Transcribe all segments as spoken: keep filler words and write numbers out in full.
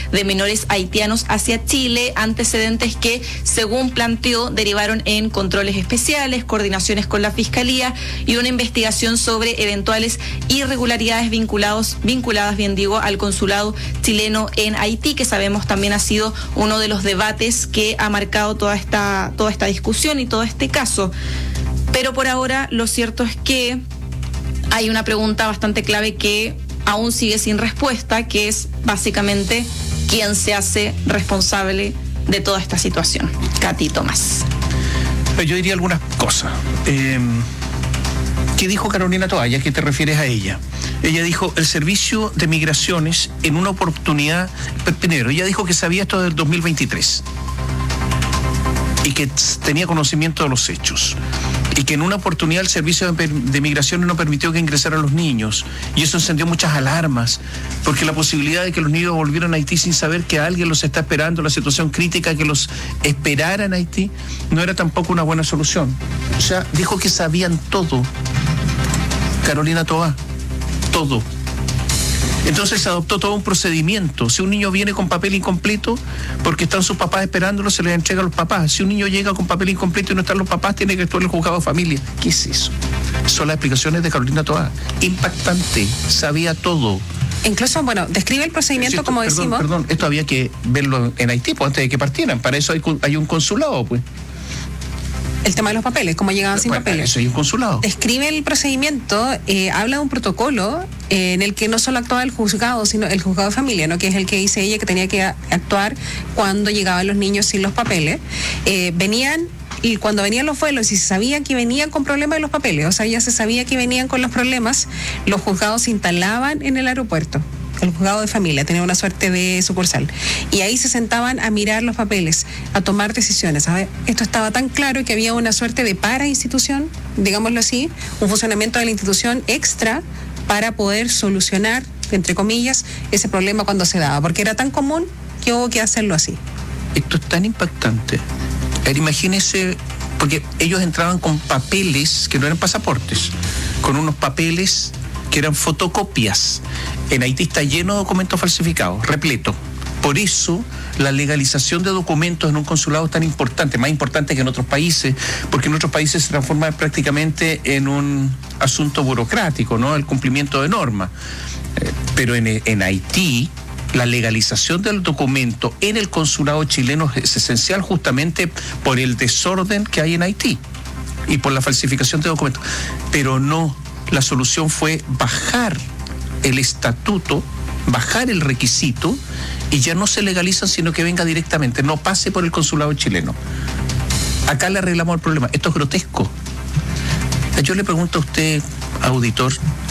de menores haitianos hacia Chile, antecedentes que, según planteó, derivaron en controles especiales, coordinaciones con la Fiscalía y una investigación sobre eventuales irregularidades vinculados, vinculadas, bien digo, al consulado chileno en Haití, que sabemos también ha sido uno de los debates que ha marcado toda esta, toda esta discusión y todo este caso. Pero por ahora lo cierto es que hay una pregunta bastante clave que aún sigue sin respuesta, que es básicamente quién se hace responsable de toda esta situación. Katy Tomás. Yo diría algunas cosas. Eh, ¿Qué dijo Carolina Toá? ¿A qué te refieres a ella? Ella dijo, el Servicio de Migraciones, en una oportunidad, primero, ella dijo que sabía esto del dos mil veintitrés y que tenía conocimiento de los hechos, y que en una oportunidad el Servicio de, de Migraciones no permitió que ingresaran los niños, y eso encendió muchas alarmas, porque la posibilidad de que los niños volvieran a Haití sin saber que alguien los está esperando, la situación crítica que los esperara en Haití, no era tampoco una buena solución. O sea, dijo que sabían todo. Carolina Toá, todo. Entonces se adoptó todo un procedimiento. Si un niño viene con papel incompleto, porque están sus papás esperándolo, se les entrega a los papás. Si un niño llega con papel incompleto y no están los papás, tiene que actuar el juzgado de familia. ¿Qué es eso? Son las explicaciones de Carolina Toá. Impactante, sabía todo. Incluso, bueno, describe el procedimiento, esto, como perdón, decimos. Perdón, esto había que verlo en Haití, pues, antes de que partieran. Para eso hay, hay un consulado, pues. El tema de los papeles, cómo llegaban sin bueno, papeles. Eso hay un consulado. Describe el procedimiento, eh, habla de un protocolo eh, en el que no solo actuaba el juzgado, sino el juzgado de familia, ¿no? Que es el que dice ella que tenía que actuar cuando llegaban los niños sin los papeles. Eh, venían, y cuando venían los vuelos y se sabía que venían con problemas de los papeles, o sea, ya se sabía que venían con los problemas, los juzgados se instalaban en el aeropuerto. El juzgado de familia tenía una suerte de sucursal, y ahí se sentaban a mirar los papeles, a tomar decisiones. A ver, esto estaba tan claro que había una suerte de para-institución, digámoslo así, un funcionamiento de la institución extra para poder solucionar, entre comillas, ese problema cuando se daba, porque era tan común que hubo que hacerlo así. Esto es tan impactante. A ver, imagínese, porque ellos entraban con papeles que no eran pasaportes, con unos papeles que eran fotocopias. En Haití está lleno de documentos falsificados, repleto. Por eso la legalización de documentos en un consulado es tan importante, más importante que en otros países, porque en otros países se transforma prácticamente en un asunto burocrático, ¿no? El cumplimiento de normas. Eh, pero en, en Haití, la legalización del documento en el consulado chileno es esencial justamente por el desorden que hay en Haití y por la falsificación de documentos. Pero no, la solución fue bajar el estatuto, bajar el requisito, y ya no se legalizan, sino que venga directamente, no pase por el consulado chileno. Acá le arreglamos el problema. Esto es grotesco. Yo le pregunto a usted, auditor,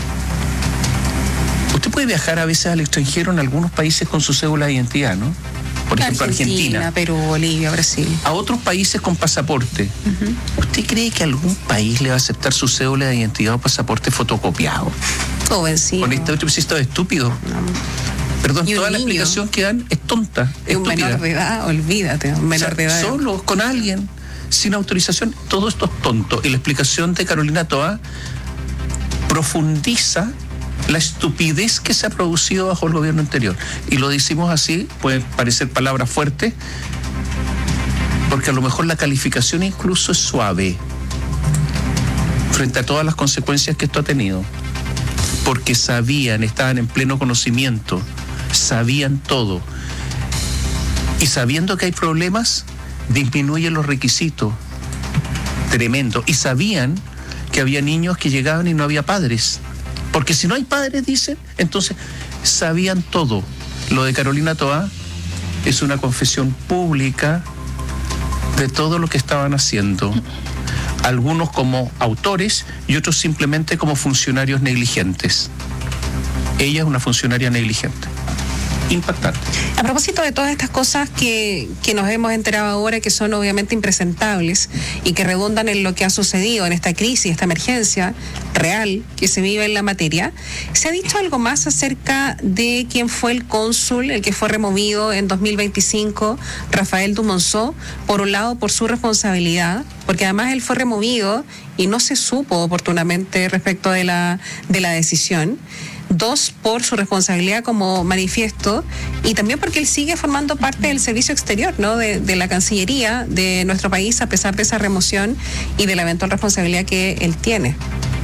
usted puede viajar a veces al extranjero en algunos países con su cédula de identidad, ¿no? Por ejemplo, Argentina, Argentina, Perú, Bolivia, Brasil. A otros países con pasaporte. Uh-huh. ¿Usted cree que algún país le va a aceptar su cédula de identidad o pasaporte fotocopiado? Todo vencido. Con este otro esto es estúpido. No. Perdón, toda la explicación que dan es tonta. Es un menor de edad, olvídate, un menor o sea, de edad. Solo, con alguien, sin autorización, todo esto es tonto. Y la explicación de Carolina Toá profundiza la estupidez que se ha producido bajo el gobierno anterior. Y lo decimos así, puede parecer palabras fuertes, porque a lo mejor la calificación incluso es suave frente a todas las consecuencias que esto ha tenido. Porque sabían, estaban en pleno conocimiento, sabían todo. Y sabiendo que hay problemas, disminuyen los requisitos. Tremendo. Y sabían que había niños que llegaban y no había padres. Porque si no hay padres, dicen, entonces sabían todo. Lo de Carolina Toá es una confesión pública de todo lo que estaban haciendo. Algunos como autores y otros simplemente como funcionarios negligentes. Ella es una funcionaria negligente. Impactante. A propósito de todas estas cosas que, que nos hemos enterado ahora, que son obviamente impresentables y que redundan en lo que ha sucedido en esta crisis, esta emergencia real que se vive en la materia, ¿se ha dicho algo más acerca de quién fue el cónsul, el que fue removido en dos mil veinticinco, Rafael Dumonzó? Por un lado, por su responsabilidad, porque además él fue removido y no se supo oportunamente respecto de la, de la decisión. Dos, por su responsabilidad como manifiesto, y también porque él sigue formando parte del servicio exterior, ¿no? De, de la Cancillería de nuestro país, a pesar de esa remoción y de la eventual responsabilidad que él tiene.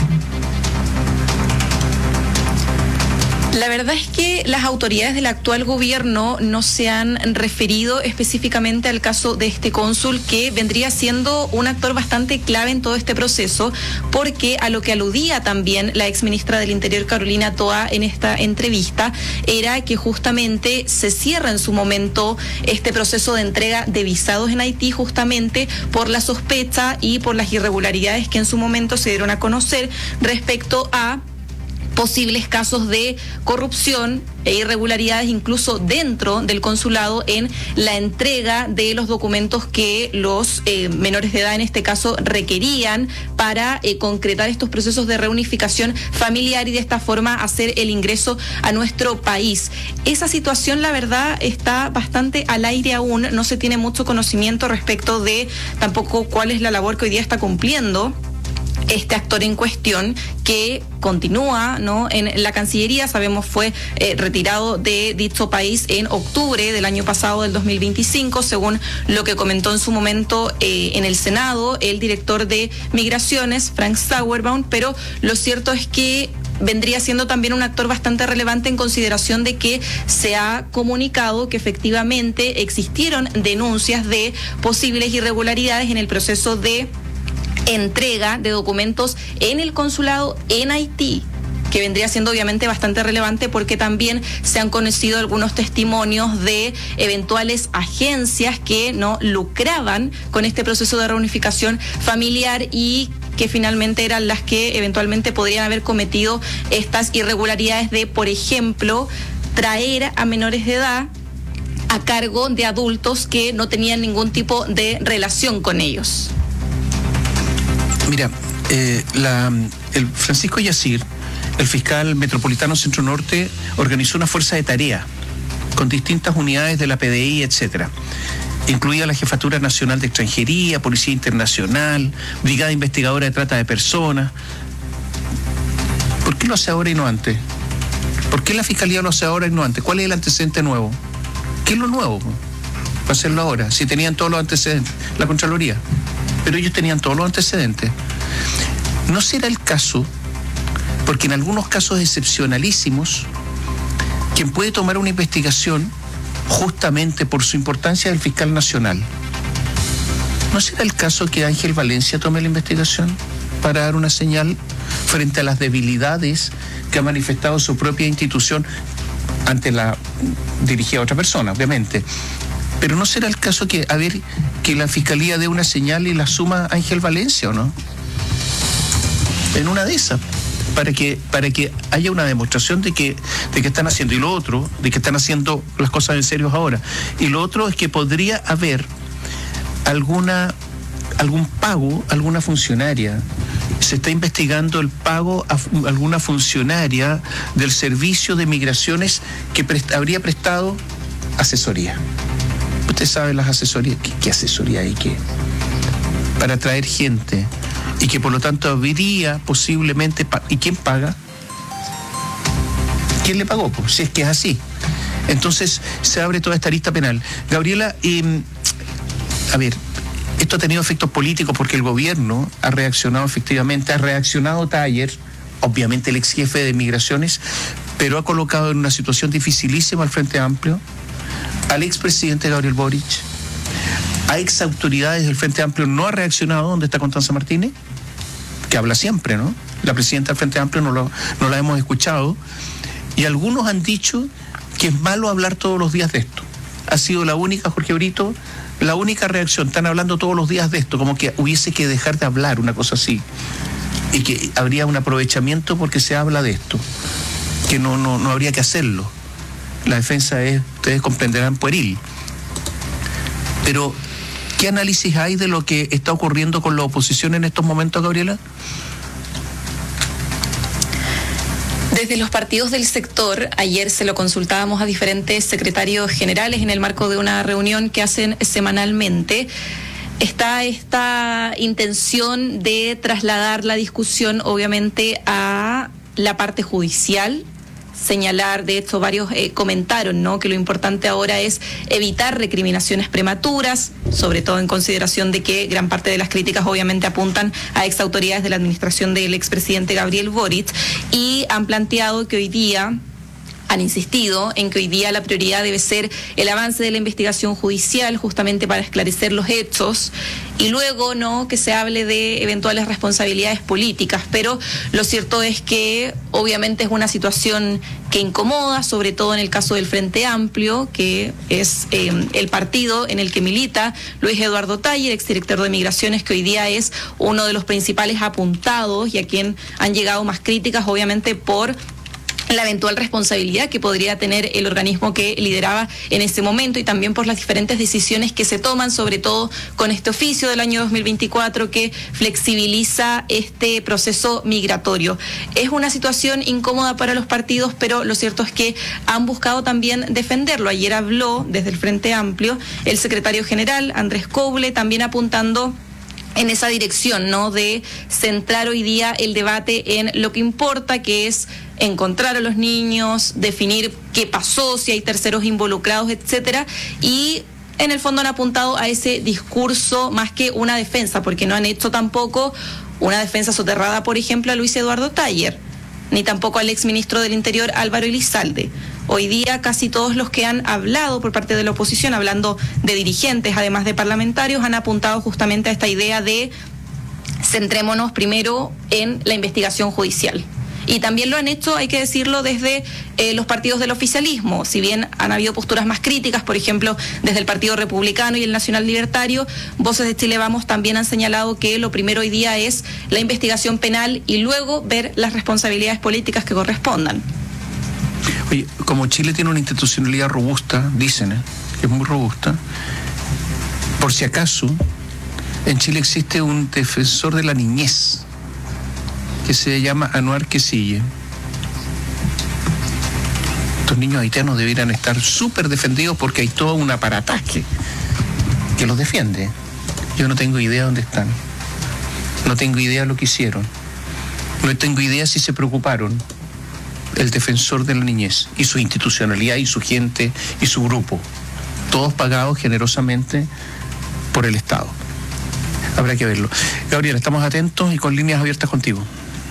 La verdad es que las autoridades del actual gobierno no se han referido específicamente al caso de este cónsul, que vendría siendo un actor bastante clave en todo este proceso, porque a lo que aludía también la exministra del Interior, Carolina Toa, en esta entrevista, era que justamente se cierra en su momento este proceso de entrega de visados en Haití, justamente por la sospecha y por las irregularidades que en su momento se dieron a conocer respecto a posibles casos de corrupción e irregularidades incluso dentro del consulado en la entrega de los documentos que los eh, menores de edad en este caso requerían para eh, concretar estos procesos de reunificación familiar y de esta forma hacer el ingreso a nuestro país. Esa situación, la verdad, está bastante al aire aún, no se tiene mucho conocimiento respecto de tampoco cuál es la labor que hoy día está cumpliendo este actor en cuestión, que continúa, ¿no?, en la Cancillería. Sabemos fue eh, retirado de dicho país en octubre del año pasado, del dos mil veinticinco, según lo que comentó en su momento eh, en el Senado el director de Migraciones, Frank Sauerbaum, pero lo cierto es que vendría siendo también un actor bastante relevante en consideración de que se ha comunicado que efectivamente existieron denuncias de posibles irregularidades en el proceso de entrega de documentos en el consulado en Haití, que vendría siendo obviamente bastante relevante porque también se han conocido algunos testimonios de eventuales agencias que no lucraban con este proceso de reunificación familiar y que finalmente eran las que eventualmente podrían haber cometido estas irregularidades de, por ejemplo, traer a menores de edad a cargo de adultos que no tenían ningún tipo de relación con ellos. Mira, eh, la, el Francisco Yacir, el fiscal metropolitano Centro Norte, organizó una fuerza de tarea con distintas unidades de la P D I, etcétera, incluida la Jefatura Nacional de Extranjería, Policía Internacional, Brigada Investigadora de Trata de Personas. ¿Por qué lo hace ahora y no antes? ¿Por qué la Fiscalía lo hace ahora y no antes? ¿Cuál es el antecedente nuevo? ¿Qué es lo nuevo para hacerlo ahora? Si tenían todos los antecedentes, la Contraloría. Pero ellos tenían todos los antecedentes. ¿No será el caso, porque en algunos casos excepcionalísimos, quien puede tomar una investigación justamente por su importancia del fiscal nacional, ¿no será el caso que Ángel Valencia tome la investigación para dar una señal frente a las debilidades que ha manifestado su propia institución ante la dirigida a otra persona, obviamente? Pero ¿no será el caso que, a ver, que la Fiscalía dé una señal y la suma Ángel Valencia, o no? En una de esas, para que, para que haya una demostración de que, de que están haciendo. Y lo otro, de que están haciendo las cosas en serio ahora. Y lo otro es que podría haber alguna, algún pago, alguna funcionaria. Se está investigando el pago a alguna funcionaria del Servicio de Migraciones que prest, habría prestado asesoría. Usted sabe las asesorías, ¿qué, qué asesoría hay que? Para traer gente y que por lo tanto habría posiblemente, ¿y quién paga? ¿Quién le pagó? Pues, si es que es así. Entonces se abre toda esta lista penal. Gabriela, eh, a ver, esto ha tenido efectos políticos porque el gobierno ha reaccionado efectivamente, ha reaccionado Taller, obviamente el ex jefe de Migraciones, pero ha colocado en una situación dificilísima al Frente Amplio, al expresidente Gabriel Boric, a ex autoridades del Frente Amplio. No ha reaccionado. ¿Dónde está Constanza Martínez? Que habla siempre, ¿no? La presidenta del Frente Amplio no, lo, no la hemos escuchado. Y algunos han dicho que es malo hablar todos los días de esto. Ha sido la única, Jorge Brito, la única reacción. Están hablando todos los días de esto, como que hubiese que dejar de hablar, una cosa así. Y que habría un aprovechamiento porque se habla de esto. Que no, no, no habría que hacerlo. La defensa es, ustedes comprenderán, pueril. Pero, ¿qué análisis hay de lo que está ocurriendo con la oposición en estos momentos, Gabriela? Desde los partidos del sector, ayer se lo consultábamos a diferentes secretarios generales en el marco de una reunión que hacen semanalmente. Está esta intención de trasladar la discusión, obviamente, a la parte judicial, señalar, de hecho varios eh, comentaron, ¿no?, que lo importante ahora es evitar recriminaciones prematuras, sobre todo en consideración de que gran parte de las críticas obviamente apuntan a exautoridades de la administración del expresidente Gabriel Boric, y han planteado que hoy día han insistido en que hoy día la prioridad debe ser el avance de la investigación judicial, justamente para esclarecer los hechos, y luego no que se hable de eventuales responsabilidades políticas. Pero lo cierto es que obviamente es una situación que incomoda, sobre todo en el caso del Frente Amplio, que es eh, el partido en el que milita Luis Eduardo Taller, exdirector de Migraciones, que hoy día es uno de los principales apuntados y a quien han llegado más críticas, obviamente por la eventual responsabilidad que podría tener el organismo que lideraba en ese momento, y también por las diferentes decisiones que se toman, sobre todo con este oficio del año dos mil veinticuatro que flexibiliza este proceso migratorio. Es una situación incómoda para los partidos, pero lo cierto es que han buscado también defenderlo. Ayer habló desde el Frente Amplio el secretario general, Andrés Couble, también apuntando en esa dirección, ¿no?, de centrar hoy día el debate en lo que importa, que es encontrar a los niños, definir qué pasó, si hay terceros involucrados, etcétera, y en el fondo han apuntado a ese discurso más que una defensa, porque no han hecho tampoco una defensa soterrada, por ejemplo, a Luis Eduardo Taller, ni tampoco al exministro del Interior Álvaro Elizalde. Hoy día casi todos los que han hablado por parte de la oposición, hablando de dirigentes, además de parlamentarios, han apuntado justamente a esta idea de centrémonos primero en la investigación judicial. Y también lo han hecho, hay que decirlo, desde eh, los partidos del oficialismo. Si bien han habido posturas más críticas, por ejemplo, desde el Partido Republicano y el Nacional Libertario, Voces de Chile Vamos también han señalado que lo primero hoy día es la investigación penal y luego ver las responsabilidades políticas que correspondan. Oye, como Chile tiene una institucionalidad robusta, dicen, ¿eh?, que es muy robusta, por si acaso, en Chile existe un defensor de la niñez que se llama Anuar Quesille. Estos niños haitianos deberían estar súper defendidos porque hay todo un aparataje que los defiende. Yo no tengo idea dónde están. No tengo idea lo que hicieron. No tengo idea si se preocuparon. El defensor de la niñez y su institucionalidad y su gente y su grupo, todos pagados generosamente por el Estado. Habrá que verlo. Gabriela, estamos atentos y con líneas abiertas contigo.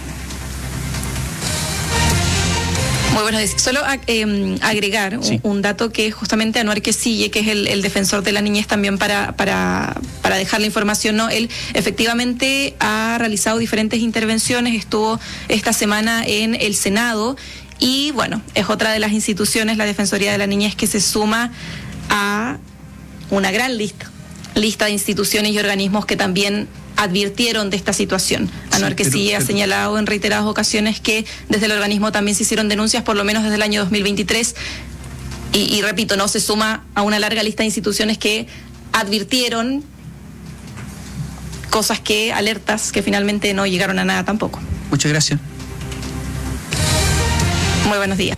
Muy buenos días. Solo eh, agregar sí. un, un dato que justamente Anuar Quesille, que es el, el defensor de la niñez, también para, para, para dejar la información, ¿no? Él efectivamente ha realizado diferentes intervenciones, estuvo esta semana en el Senado y bueno, es otra de las instituciones, la Defensoría de la Niñez, que se suma a una gran lista, lista de instituciones y organismos que también advirtieron de esta situación. Anuar Quesille ha señalado en reiteradas ocasiones que desde el organismo también se hicieron denuncias, por lo menos desde el año dos mil veintitrés, y, y repito, no se suma a una larga lista de instituciones que advirtieron cosas que, alertas que finalmente no llegaron a nada tampoco. Muchas gracias. Muy buenos días.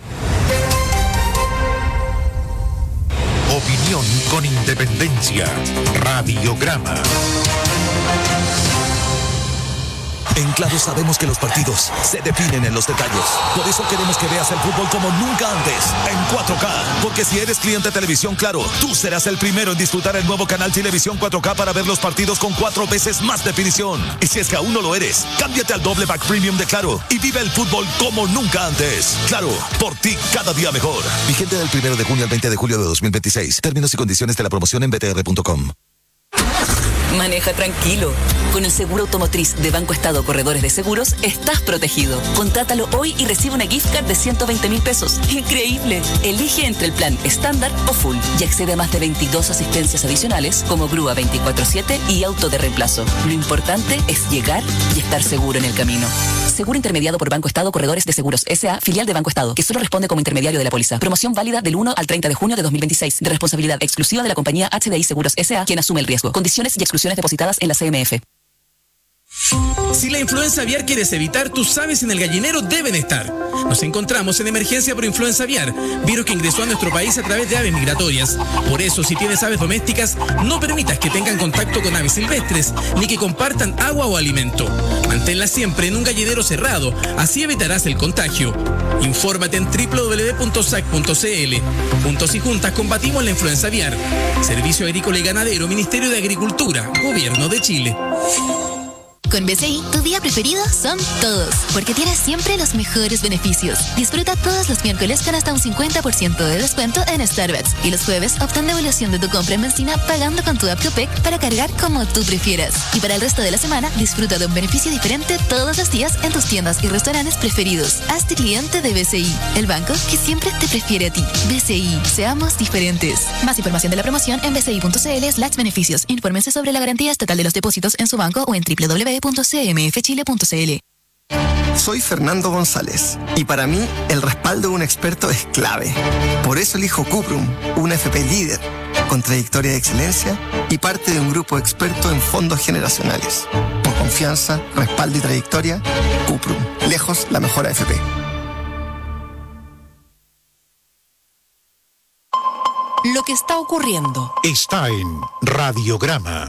Opinión con independencia. Radiograma. En Claro sabemos que los partidos se definen en los detalles. Por eso queremos que veas el fútbol como nunca antes, en cuatro K. Porque si eres cliente de Televisión Claro, tú serás el primero en disfrutar el nuevo canal Televisión cuatro K para ver los partidos con cuatro veces más definición. Y si es que aún no lo eres, cámbiate al doble pack premium de Claro y vive el fútbol como nunca antes. Claro, por ti cada día mejor. Vigente del primero de junio al veinte de julio de dos mil veintiséis. Términos y condiciones de la promoción en b t r punto com. Maneja tranquilo. Con el seguro automotriz de Banco Estado Corredores de Seguros, estás protegido. Contrátalo hoy y recibe una gift card de ciento veinte mil pesos. ¡Increíble! Elige entre el plan estándar o full y accede a más de veintidós asistencias adicionales como grúa veinticuatro siete y auto de reemplazo. Lo importante es llegar y estar seguro en el camino. Seguro intermediado por Banco Estado Corredores de Seguros S A, filial de Banco Estado, que solo responde como intermediario de la póliza. Promoción válida del uno al treinta de junio de dos mil veintiséis. De responsabilidad exclusiva de la compañía H D I Seguros S A, quien asume el riesgo. Condiciones y exclusiones depositadas en la C M F. Si la influenza aviar quieres evitar, tus aves en el gallinero deben estar. Nos encontramos en emergencia por influenza aviar, virus que ingresó a nuestro país a través de aves migratorias. Por eso, si tienes aves domésticas, no permitas que tengan contacto con aves silvestres, ni que compartan agua o alimento. Manténlas siempre en un gallinero cerrado, así evitarás el contagio. Infórmate en doble u doble u doble u punto s a c punto c l. Juntos y juntas combatimos la influenza aviar. Servicio Agrícola y Ganadero, Ministerio de Agricultura, Gobierno de Chile. Con B C I, tu día preferido son todos, porque tienes siempre los mejores beneficios. Disfruta todos los miércoles con hasta un cincuenta por ciento de descuento en Starbucks y los jueves obtén devolución de tu compra en benzina pagando con tu app Copec para cargar como tú prefieras. Y para el resto de la semana, disfruta de un beneficio diferente todos los días en tus tiendas y restaurantes preferidos. Hazte cliente de B C I, el banco que siempre te prefiere a ti. B C I, seamos diferentes. Más información de la promoción en bci.cl slash beneficios. Infórmense sobre la garantía estatal de los depósitos en su banco o en doble u doble u doble u punto c m f chile punto c l. Soy Fernando González y para mí el respaldo de un experto es clave. Por eso elijo Cuprum, una F P líder, con trayectoria de excelencia y parte de un grupo experto en fondos generacionales. Por confianza, respaldo y trayectoria, Cuprum, lejos la mejor A F P. Lo que está ocurriendo está en Radiograma.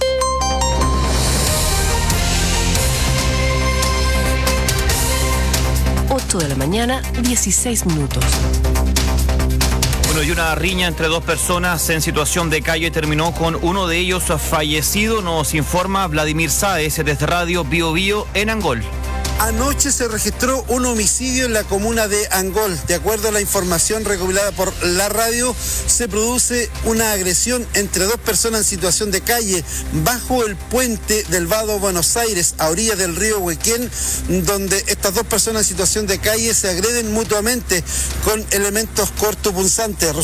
ocho de la mañana, dieciséis minutos. Bueno, y una riña entre dos personas en situación de calle terminó con uno de ellos fallecido, nos informa Vladimir Sáez desde Radio Bio Bio en Angol. Anoche se registró un homicidio en la comuna de Angol. De acuerdo a la información recopilada por la radio, se produce una agresión entre dos personas en situación de calle bajo el puente del Vado Buenos Aires, a orillas del río Huequén, donde estas dos personas en situación de calle se agreden mutuamente con elementos cortopunzantes.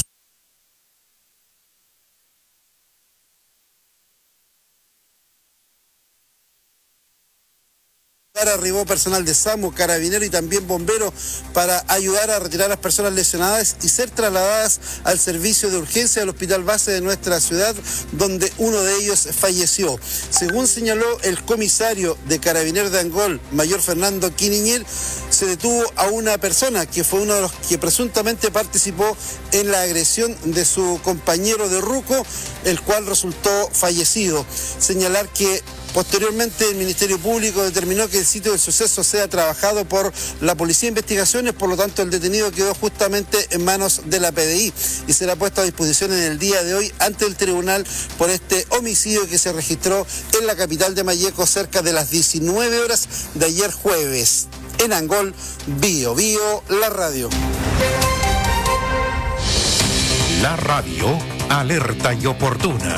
Arribó personal de SAMU, carabinero y también bombero para ayudar a retirar a las personas lesionadas y ser trasladadas al servicio de urgencia del hospital base de nuestra ciudad, donde uno de ellos falleció. Según señaló el comisario de Carabineros de Angol, mayor Fernando Quiniñel, se detuvo a una persona que fue uno de los que presuntamente participó en la agresión de su compañero de Ruco, el cual resultó fallecido. Señalar que posteriormente el Ministerio Público determinó que el sitio del suceso sea trabajado por la Policía de Investigaciones, por lo tanto el detenido quedó justamente en manos de la P D I y será puesto a disposición en el día de hoy ante el tribunal por este homicidio que se registró en la capital de Malleco cerca de las diecinueve horas de ayer jueves. En Angol, Bio Bio, la radio. La radio, alerta y oportuna.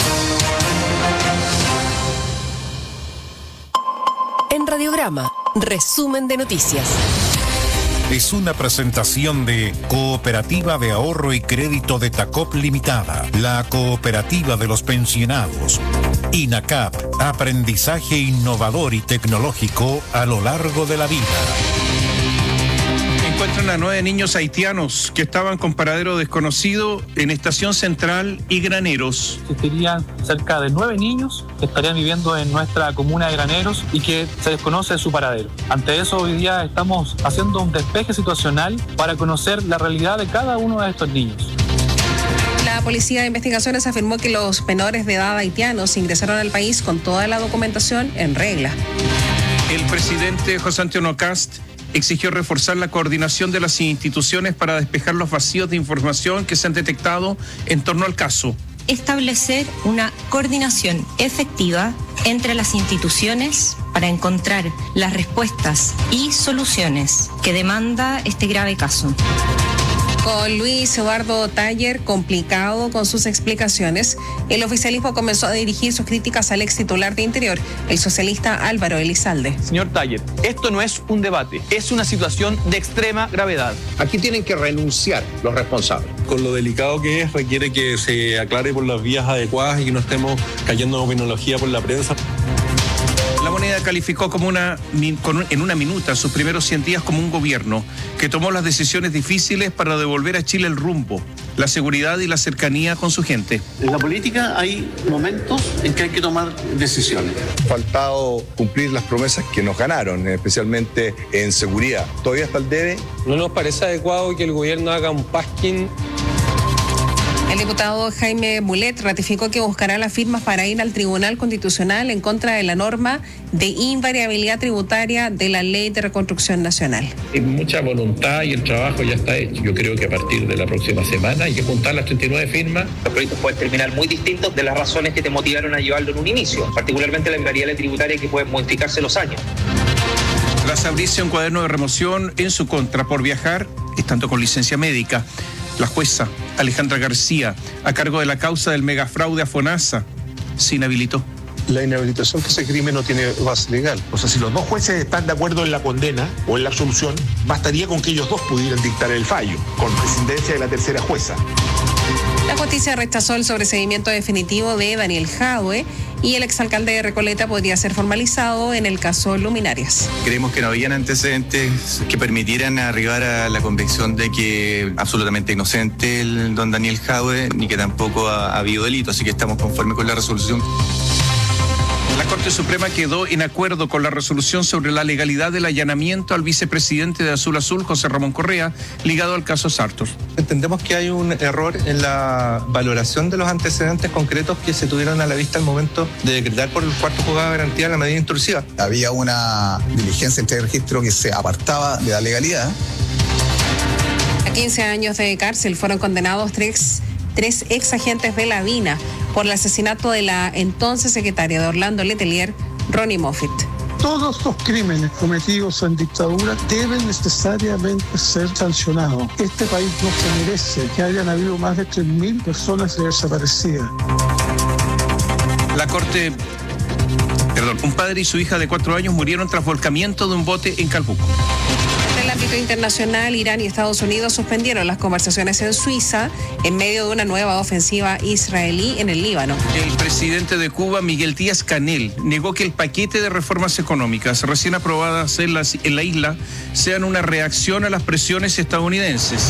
En Radiograma, resumen de noticias. Es una presentación de Cooperativa de Ahorro y Crédito de Tacop Limitada, la cooperativa de los pensionados. INACAP, aprendizaje innovador y tecnológico a lo largo de la vida. Encuentran a nueve niños haitianos que estaban con paradero desconocido en Estación Central y Graneros. Existirían cerca de nueve niños que estarían viviendo en nuestra comuna de Graneros y que se desconoce su paradero. Ante eso, hoy día estamos haciendo un despeje situacional para conocer la realidad de cada uno de estos niños. La Policía de Investigaciones afirmó que los menores de edad haitianos ingresaron al país con toda la documentación en regla. El presidente José Antonio Kast exigió reforzar la coordinación de las instituciones para despejar los vacíos de información que se han detectado en torno al caso. Establecer una coordinación efectiva entre las instituciones para encontrar las respuestas y soluciones que demanda este grave caso. Con Luis Eduardo Taller complicado con sus explicaciones, el oficialismo comenzó a dirigir sus críticas al ex titular de Interior, el socialista Álvaro Elizalde. Señor Taller, esto no es un debate, es una situación de extrema gravedad. Aquí tienen que renunciar los responsables. Con lo delicado que es, requiere que se aclare por las vías adecuadas y que no estemos cayendo en opiniología por la prensa. La Moneda calificó como una, en una minuta sus primeros cien días como un gobierno que tomó las decisiones difíciles para devolver a Chile el rumbo. la seguridad y la cercanía con su gente. En la política hay momentos en que hay que tomar decisiones. Faltado cumplir las promesas que nos ganaron, especialmente en seguridad. ¿Todavía está el debe? ¿No nos parece adecuado que el gobierno haga un pasquín? El diputado Jaime Mulet ratificó que buscará las firmas para ir al Tribunal Constitucional en contra de la norma de invariabilidad tributaria de la Ley de Reconstrucción Nacional. Hay mucha voluntad y el trabajo ya está hecho. Yo creo que a partir de la próxima semana hay que juntar las treinta y nueve firmas. Los proyectos pueden terminar muy distintos de las razones que te motivaron a llevarlo en un inicio, particularmente la invariabilidad tributaria que puede modificarse los años. Tras abrirse un cuaderno de remoción en su contra por viajar, estando con licencia médica, la jueza Alejandra García, a cargo de la causa del megafraude a FONASA, se inhabilitó. La inhabilitación que ese crimen no tiene base legal. O sea, si los dos jueces están de acuerdo en la condena o en la absolución, bastaría con que ellos dos pudieran dictar el fallo, con presidencia de la tercera jueza. La justicia rechazó el sobreseimiento definitivo de Daniel Jadwe y el exalcalde de Recoleta podría ser formalizado en el caso Luminarias. Creemos que no habían antecedentes que permitieran arribar a la convicción de que absolutamente inocente el don Daniel Jadwe, ni que tampoco ha, ha habido delito, así que estamos conformes con la resolución. La Corte Suprema quedó en acuerdo con la resolución sobre la legalidad del allanamiento al vicepresidente de Azul Azul, José Ramón Correa, ligado al caso Sartor. Entendemos que hay un error en la valoración de los antecedentes concretos que se tuvieron a la vista al momento de decretar por el cuarto juzgado de garantía la medida intrusiva. Había una diligencia entre registro que se apartaba de la legalidad. A quince años de cárcel fueron condenados tres, tres ex agentes de la D I N A por el asesinato de la entonces secretaria de Orlando Letelier, Ronnie Moffitt. Todos los crímenes cometidos en dictadura deben necesariamente ser sancionados. Este país no se merece que hayan habido más de tres mil personas desaparecidas. La Corte... Perdón, un padre y su hija de cuatro años murieron tras volcamiento de un bote en Calbuco. En el ámbito internacional, Irán y Estados Unidos suspendieron las conversaciones en Suiza en medio de una nueva ofensiva israelí en el Líbano. El presidente de Cuba, Miguel Díaz-Canel, negó que el paquete de reformas económicas recién aprobadas en la, en la isla sean una reacción a las presiones estadounidenses.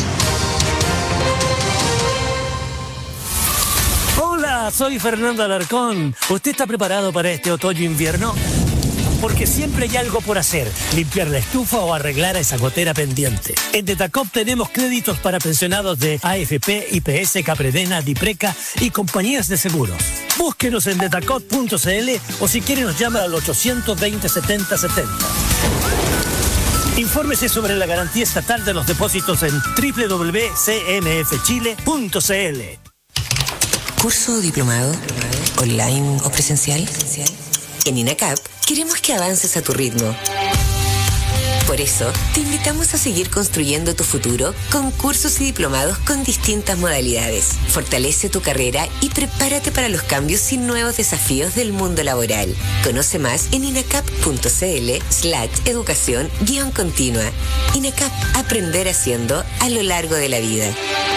Hola, soy Fernando Alarcón. ¿Usted está preparado para este otoño-invierno? Porque siempre hay algo por hacer, limpiar la estufa o arreglar a esa gotera pendiente. En Detacop tenemos créditos para pensionados de A F P, I P S, Capredena, Dipreca y compañías de seguros. Búsquenos en detacop punto c l o si quiere nos llama al ochocientos veinte, setenta setenta. Infórmese sobre la garantía estatal de los depósitos en doble u doble u doble u punto c n f chile punto c l. ¿Curso o diplomado? ¿Online o presencial? En INACAP queremos que avances a tu ritmo. Por eso, te invitamos a seguir construyendo tu futuro con cursos y diplomados con distintas modalidades. Fortalece tu carrera y prepárate para los cambios y nuevos desafíos del mundo laboral. Conoce más en inacap punto c l slash educación guión continua. INACAP, aprender haciendo a lo largo de la vida.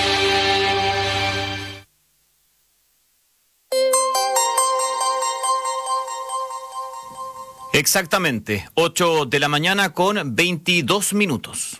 Exactamente, ocho de la mañana con veintidós minutos.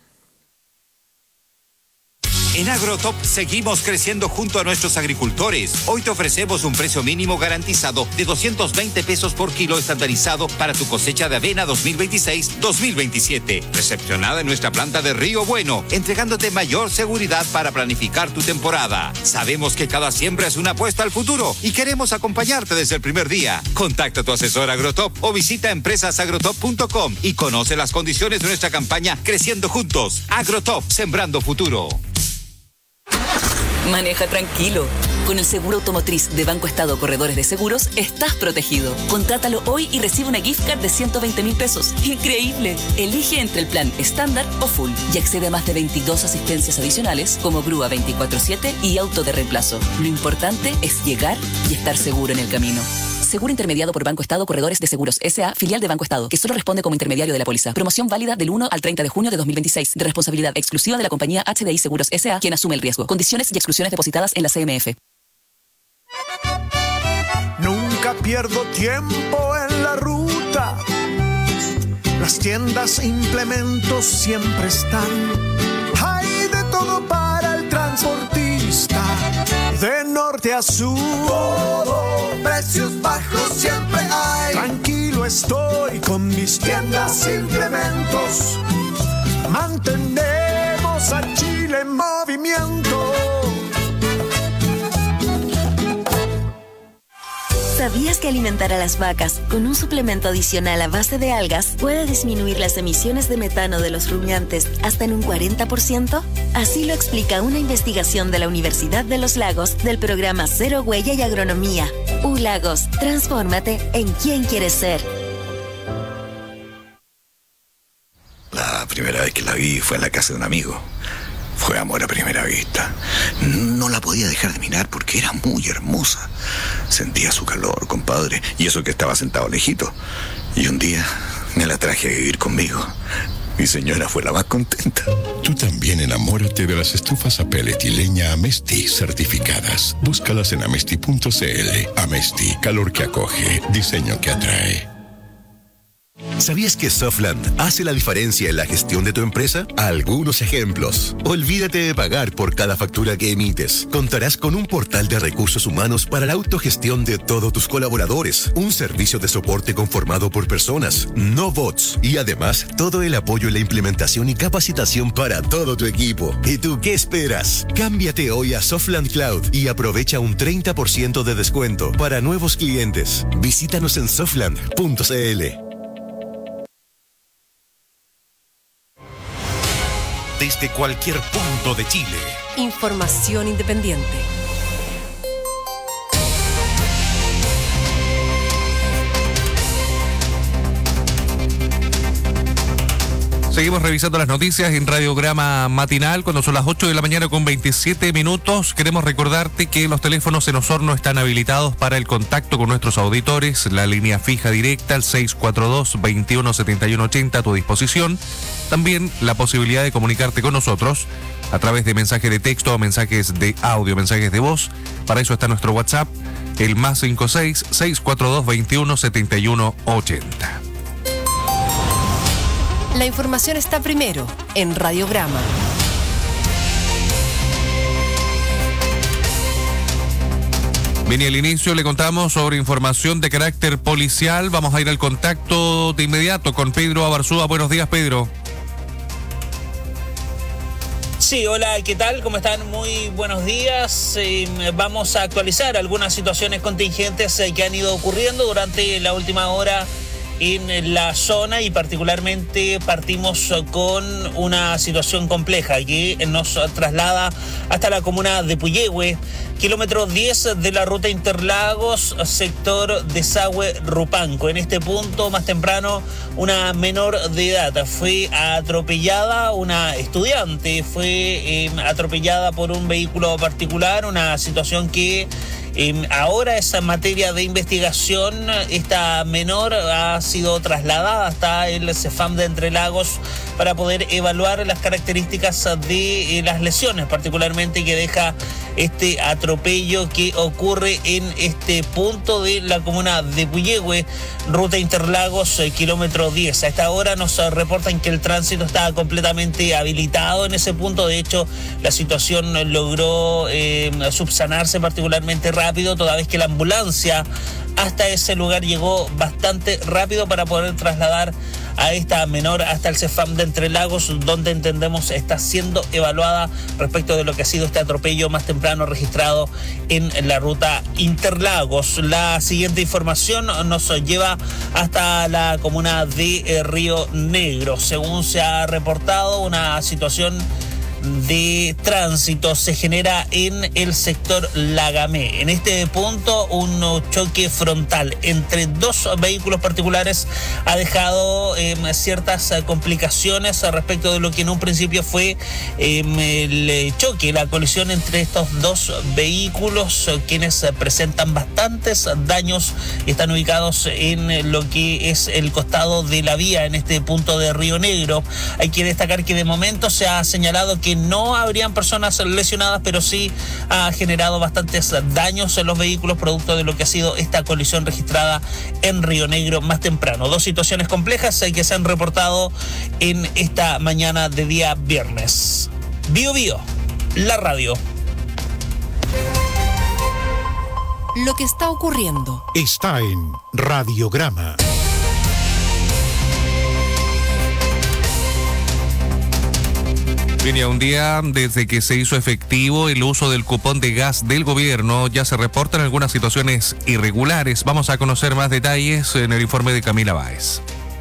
En Agrotop seguimos creciendo junto a nuestros agricultores. Hoy te ofrecemos un precio mínimo garantizado de doscientos veinte pesos por kilo estandarizado para tu cosecha de avena dos mil veintiséis dos mil veintisiete. Recepcionada en nuestra planta de Río Bueno, entregándote mayor seguridad para planificar tu temporada. Sabemos que cada siembra es una apuesta al futuro y queremos acompañarte desde el primer día. Contacta a tu asesor Agrotop o visita empresas agrotop punto com y conoce las condiciones de nuestra campaña Creciendo Juntos. Agrotop, sembrando futuro. Maneja tranquilo. Con el seguro automotriz de Banco Estado Corredores de Seguros, estás protegido. Contrátalo hoy y recibe una gift card de ciento veinte mil pesos. ¡Increíble! Elige entre el plan estándar o full y accede a más de veintidós asistencias adicionales como grúa veinticuatro siete y auto de reemplazo. Lo importante es llegar y estar seguro en el camino. Seguro intermediado por Banco Estado Corredores de Seguros S A, filial de Banco Estado, que solo responde como intermediario de la póliza. Promoción válida del uno al treinta de junio de dos mil veintiséis, de responsabilidad exclusiva de la compañía H D I Seguros S A, quien asume el riesgo. Condiciones y exclusiones depositadas en la C M F. Nunca pierdo tiempo en la ruta. Las tiendas e implementos siempre están. Hay de todo para el transportista. de norte a sur. Todo, precios bajos siempre hay. Tranquilo estoy con mis tiendas e implementos. Mantenemos a Chile en movimiento. ¿Sabías que alimentar a las vacas con un suplemento adicional a base de algas puede disminuir las emisiones de metano de los rumiantes hasta en un cuarenta por ciento? Así lo explica una investigación de la Universidad de los Lagos del programa Cero Huella y Agronomía. U Lagos, transfórmate en quien quieres ser. La primera vez que la vi fue en la casa de un amigo. Fue amor a primera vista. No la podía dejar de mirar porque era muy hermosa. Sentía su calor, compadre, y eso que estaba sentado lejito. Y un día me la traje a vivir conmigo. Mi señora fue la más contenta. Tú también enamórate de las estufas a pellet y leña Amesti certificadas. Búscalas en amesti punto c l. Amesti, calor que acoge, diseño que atrae. ¿Sabías que Softland hace la diferencia en la gestión de tu empresa? Algunos ejemplos. Olvídate de pagar por cada factura que emites. Contarás con un portal de recursos humanos para la autogestión de todos tus colaboradores. Un servicio de soporte conformado por personas, no bots. Y además, todo el apoyo en la implementación y capacitación para todo tu equipo. ¿Y tú qué esperas? Cámbiate hoy a Softland Cloud y aprovecha un treinta por ciento de descuento para nuevos clientes. Visítanos en softland punto c l. Desde cualquier punto de Chile. Información independiente. Seguimos revisando las noticias en Radiograma Matinal cuando son las ocho de la mañana con veintisiete minutos. Queremos recordarte que los teléfonos en Osorno están habilitados para el contacto con nuestros auditores. La línea fija directa al seis cuatro dos, veintiuno setenta y uno ochenta a tu disposición. También la posibilidad de comunicarte con nosotros a través de mensajes de texto o mensajes de audio, mensajes de voz. Para eso está nuestro WhatsApp, el más cincuenta y seis, seiscientos cuarenta y dos, veintiuno setenta y uno ochenta. La información está primero en Radiograma. Bien, y al inicio le contamos sobre información de carácter policial. Vamos a ir al contacto de inmediato con Pedro Abarzúa. Buenos días, Pedro. Sí, hola, ¿qué tal? ¿Cómo están? Muy buenos días. Eh, vamos a actualizar algunas situaciones contingentes eh, que han ido ocurriendo durante la última hora en la zona, y particularmente partimos con una situación compleja que nos traslada hasta la comuna de Puyehue, kilómetro diez de la ruta Interlagos, sector Desagüe Rupanco. En este punto, más temprano, una menor de edad fue atropellada, una estudiante fue eh, atropellada por un vehículo particular, una situación que Eh, ahora es materia de investigación. Esta menor ha sido trasladada hasta el CEFAM de Entre Lagos para poder evaluar las características de eh, las lesiones, particularmente que deja este atropello que ocurre en este punto de la comuna de Puyehue, ruta Interlagos, eh, kilómetro diez. A esta hora nos eh, reportan que el tránsito está completamente habilitado en ese punto. De hecho, la situación logró eh, subsanarse particularmente rápido, toda vez que la ambulancia hasta ese lugar llegó bastante rápido para poder trasladar a esta menor hasta el CEFAM de Entre Lagos, donde entendemos está siendo evaluada respecto de lo que ha sido este atropello más temprano registrado en la ruta Interlagos. La siguiente información nos lleva hasta la comuna de Río Negro. Según se ha reportado, una situación de tránsito se genera en el sector Lagamé. En este punto, un choque frontal entre dos vehículos particulares ha dejado eh, ciertas complicaciones respecto de lo que en un principio fue eh, el choque, la colisión entre estos dos vehículos, quienes presentan bastantes daños y están ubicados en lo que es el costado de la vía en este punto de Río Negro. Hay que destacar que de momento se ha señalado que no habrían personas lesionadas, pero sí ha generado bastantes daños en los vehículos producto de lo que ha sido esta colisión registrada en Río Negro más temprano. Dos situaciones complejas que se han reportado en esta mañana de día viernes. Bio Bio, la radio. lo que está ocurriendo. Está en Radiograma. Bien, ya un día desde que se hizo efectivo el uso del cupón de gas del gobierno, ya se reportan algunas situaciones irregulares. Vamos a conocer más detalles en el informe de Camila Báez.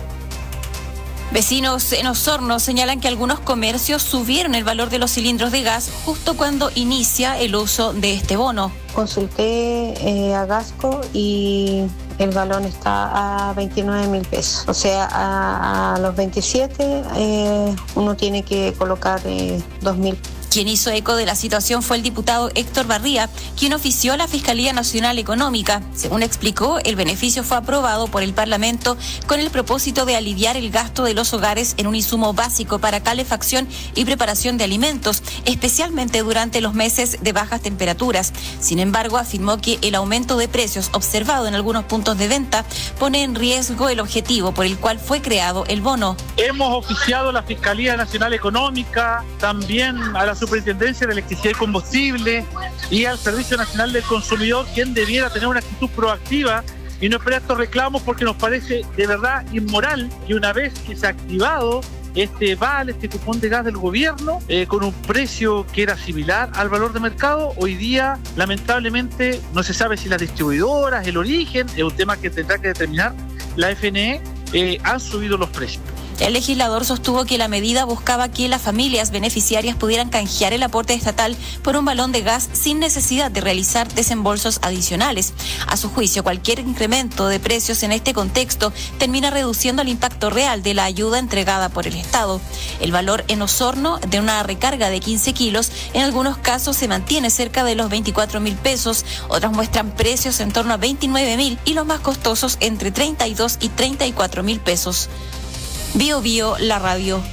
Vecinos en Osorno señalan que algunos comercios subieron el valor de los cilindros de gas justo cuando inicia el uso de este bono. Consulté eh, a Gasco y el galón está a veintinueve mil pesos. O sea, a, a los veintisiete eh, uno tiene que colocar eh, dos mil. Quien hizo eco de la situación fue el diputado Héctor Barría, quien ofició a la Fiscalía Nacional Económica. Según explicó, el beneficio fue aprobado por el Parlamento con el propósito de aliviar el gasto de los hogares en un insumo básico para calefacción y preparación de alimentos, especialmente durante los meses de bajas temperaturas. Sin embargo, afirmó que el aumento de precios observado en algunos puntos de venta pone en riesgo el objetivo por el cual fue creado el bono. Hemos oficiado a la Fiscalía Nacional Económica, también a la Superintendencia de Electricidad y Combustible y al Servicio Nacional del Consumidor, quien debiera tener una actitud proactiva y no esperar estos reclamos, porque nos parece de verdad inmoral que una vez que se ha activado este vale, este cupón de gas del gobierno, eh, con un precio que era similar al valor de mercado, hoy día lamentablemente no se sabe si las distribuidoras, el origen, es un tema que tendrá que determinar la F N E, eh, han subido los precios. El legislador sostuvo que la medida buscaba que las familias beneficiarias pudieran canjear el aporte estatal por un balón de gas sin necesidad de realizar desembolsos adicionales. A su juicio, cualquier incremento de precios en este contexto termina reduciendo el impacto real de la ayuda entregada por el Estado. El valor en Osorno de una recarga de quince kilos en algunos casos se mantiene cerca de los veinticuatro mil pesos, otras muestran precios en torno a veintinueve mil y los más costosos entre treinta y dos y treinta y cuatro mil pesos. Bio Bio, la radio.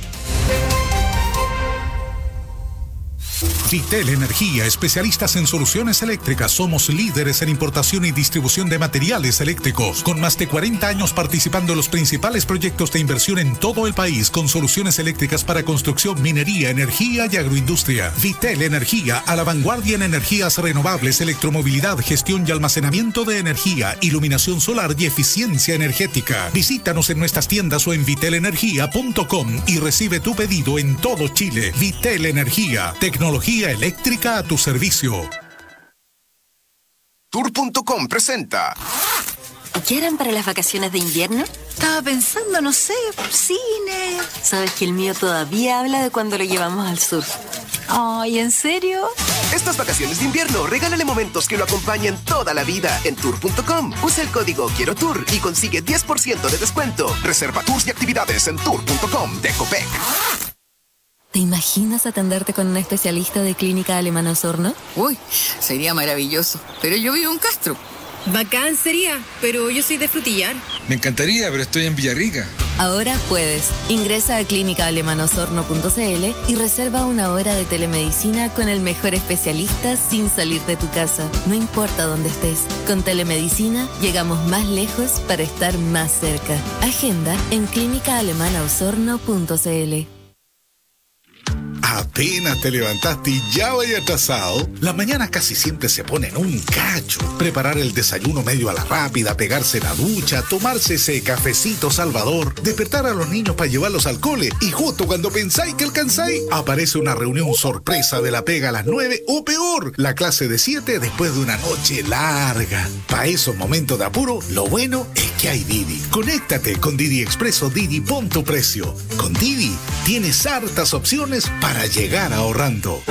Vitel Energía, especialistas en soluciones eléctricas. Somos líderes en importación y distribución de materiales eléctricos, con más de cuarenta años participando en los principales proyectos de inversión en todo el país, con soluciones eléctricas para construcción, minería, energía y agroindustria. Vitel Energía, a la vanguardia en energías renovables, electromovilidad, gestión y almacenamiento de energía, iluminación solar y eficiencia energética. Visítanos en nuestras tiendas o en vitel energía punto com y recibe tu pedido en todo Chile. Vitel Energía, tecnología eléctrica a tu servicio. Tour punto com presenta. ¿Qué harán para las vacaciones de invierno? Estaba pensando, no sé, cine. ¿Sabes que el mío todavía habla de cuando lo llevamos al sur? Ay, ¿en serio? Estas vacaciones de invierno, regálale momentos que lo acompañen toda la vida en tour punto com. Usa el código Quiero Tour y consigue diez por ciento de descuento. Reserva tours y actividades en tour punto com de Copec. ¿Te imaginas atenderte con un especialista de Clínica Alemana Osorno? Uy, sería maravilloso. Pero yo vivo en Castro. Bacán sería, pero yo soy de Frutillar. Me encantaría, pero estoy en Villarrica. Ahora puedes. Ingresa a clínica alemana osorno punto c l y reserva una hora de telemedicina con el mejor especialista sin salir de tu casa. No importa dónde estés. Con telemedicina llegamos más lejos para estar más cerca. Agenda en clínica alemana osorno punto c l. Apenas te levantaste y ya vaya atrasado. Las mañanas casi siempre se ponen un cacho. Preparar el desayuno medio a la rápida, pegarse la ducha, tomarse ese cafecito salvador, despertar a los niños para llevarlos al cole y justo cuando pensáis que alcanzáis, aparece una reunión sorpresa de la pega a las nueve o peor, la clase de siete después de una noche larga. Para esos momentos de apuro, lo bueno es que hay Didi. Conéctate con Didi Expreso Didi, pon tu precio. Con Didi tienes hartas opciones para llegar ahorrando.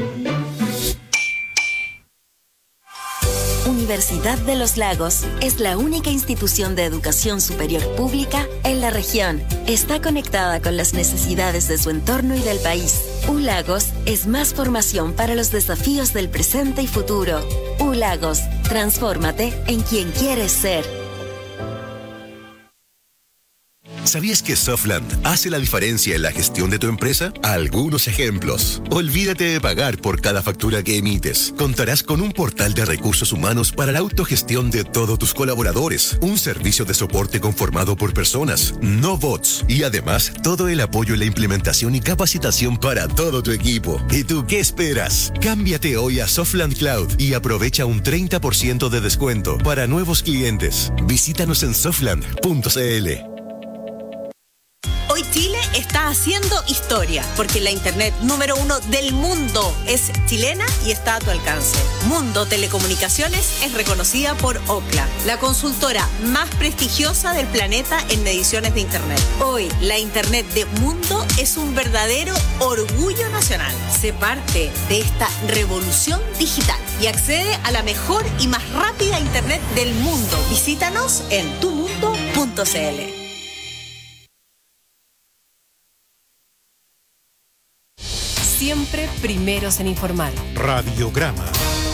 Universidad de los Lagos es la única institución de educación superior pública en la región. Está conectada con las necesidades de su entorno y del país. U Lagos es más formación para los desafíos del presente y futuro. U Lagos, transfórmate en quien quieres ser. ¿Sabías que Softland hace la diferencia en la gestión de tu empresa? Algunos ejemplos. Olvídate de pagar por cada factura que emites. Contarás con un portal de recursos humanos para la autogestión de todos tus colaboradores. Un servicio de soporte conformado por personas, no bots. Y además, todo el apoyo en la implementación y capacitación para todo tu equipo. ¿Y tú qué esperas? Cámbiate hoy a Softland Cloud y aprovecha un treinta por ciento de descuento para nuevos clientes. Visítanos en softland punto c l. Hoy Chile está haciendo historia, porque la internet número uno del mundo es chilena y está a tu alcance. Mundo Telecomunicaciones es reconocida por Ookla, la consultora más prestigiosa del planeta en mediciones de internet. Hoy, la internet de Mundo es un verdadero orgullo nacional. Sé parte de esta revolución digital y accede a la mejor y más rápida internet del mundo. Visítanos en tu mundo punto c l. Siempre primeros en informar. Radiograma.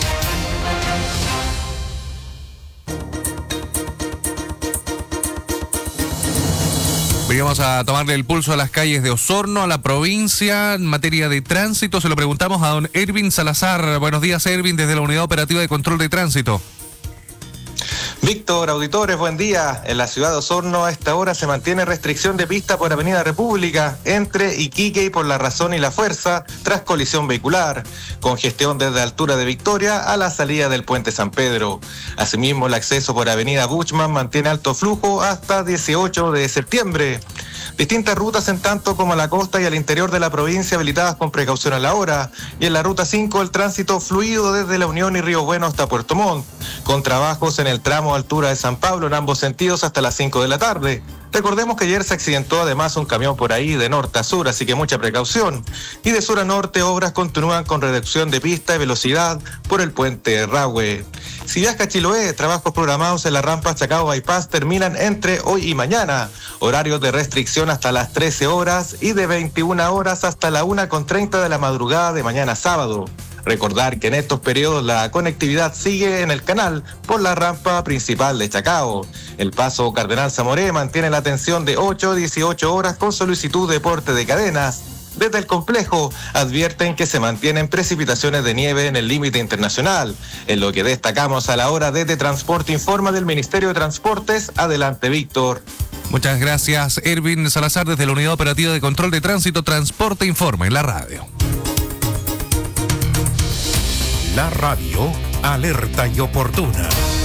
Vamos a tomarle el pulso a las calles de Osorno, a la provincia, en materia de tránsito. Se lo preguntamos a don Ervin Salazar. Buenos días, Ervin, desde la Unidad Operativa de Control de Tránsito. Víctor, auditores, buen día. En la ciudad de Osorno a esta hora se mantiene restricción de pista por Avenida República entre Iquique y por La Razón y La Fuerza tras colisión vehicular. Congestión desde la altura de Victoria a la salida del Puente San Pedro. Asimismo, el acceso por Avenida Buchmann mantiene alto flujo hasta dieciocho de septiembre. Distintas rutas en tanto como a la costa y al interior de la provincia habilitadas con precaución a la hora. Y en la ruta cinco el tránsito fluido desde La Unión y Río Bueno hasta Puerto Montt, con trabajos en el tramo a altura de San Pablo en ambos sentidos hasta las cinco de la tarde. Recordemos que ayer se accidentó además un camión por ahí de norte a sur, así que mucha precaución. Y de sur a norte, obras continúan con reducción de pista y velocidad por el puente Rahue. Si viaja a Chiloé, trabajos programados en la rampa Chacao Bypass terminan entre hoy y mañana. Horarios de restricción hasta las trece horas y de veintiuna horas hasta la una con treinta de la madrugada de mañana sábado. Recordar que en estos periodos la conectividad sigue en el canal por la rampa principal de Chacao. El paso Cardenal Zamoré mantiene la atención de ocho a dieciocho horas con solicitud de porte de cadenas. Desde el complejo advierten que se mantienen precipitaciones de nieve en el límite internacional. En lo que destacamos a la hora desde Transporte informa del Ministerio de Transportes. Adelante, Víctor. Muchas gracias, Ervin Salazar, desde la Unidad Operativa de Control de Tránsito. Transporte informa en la radio. La radio, alerta y oportuna.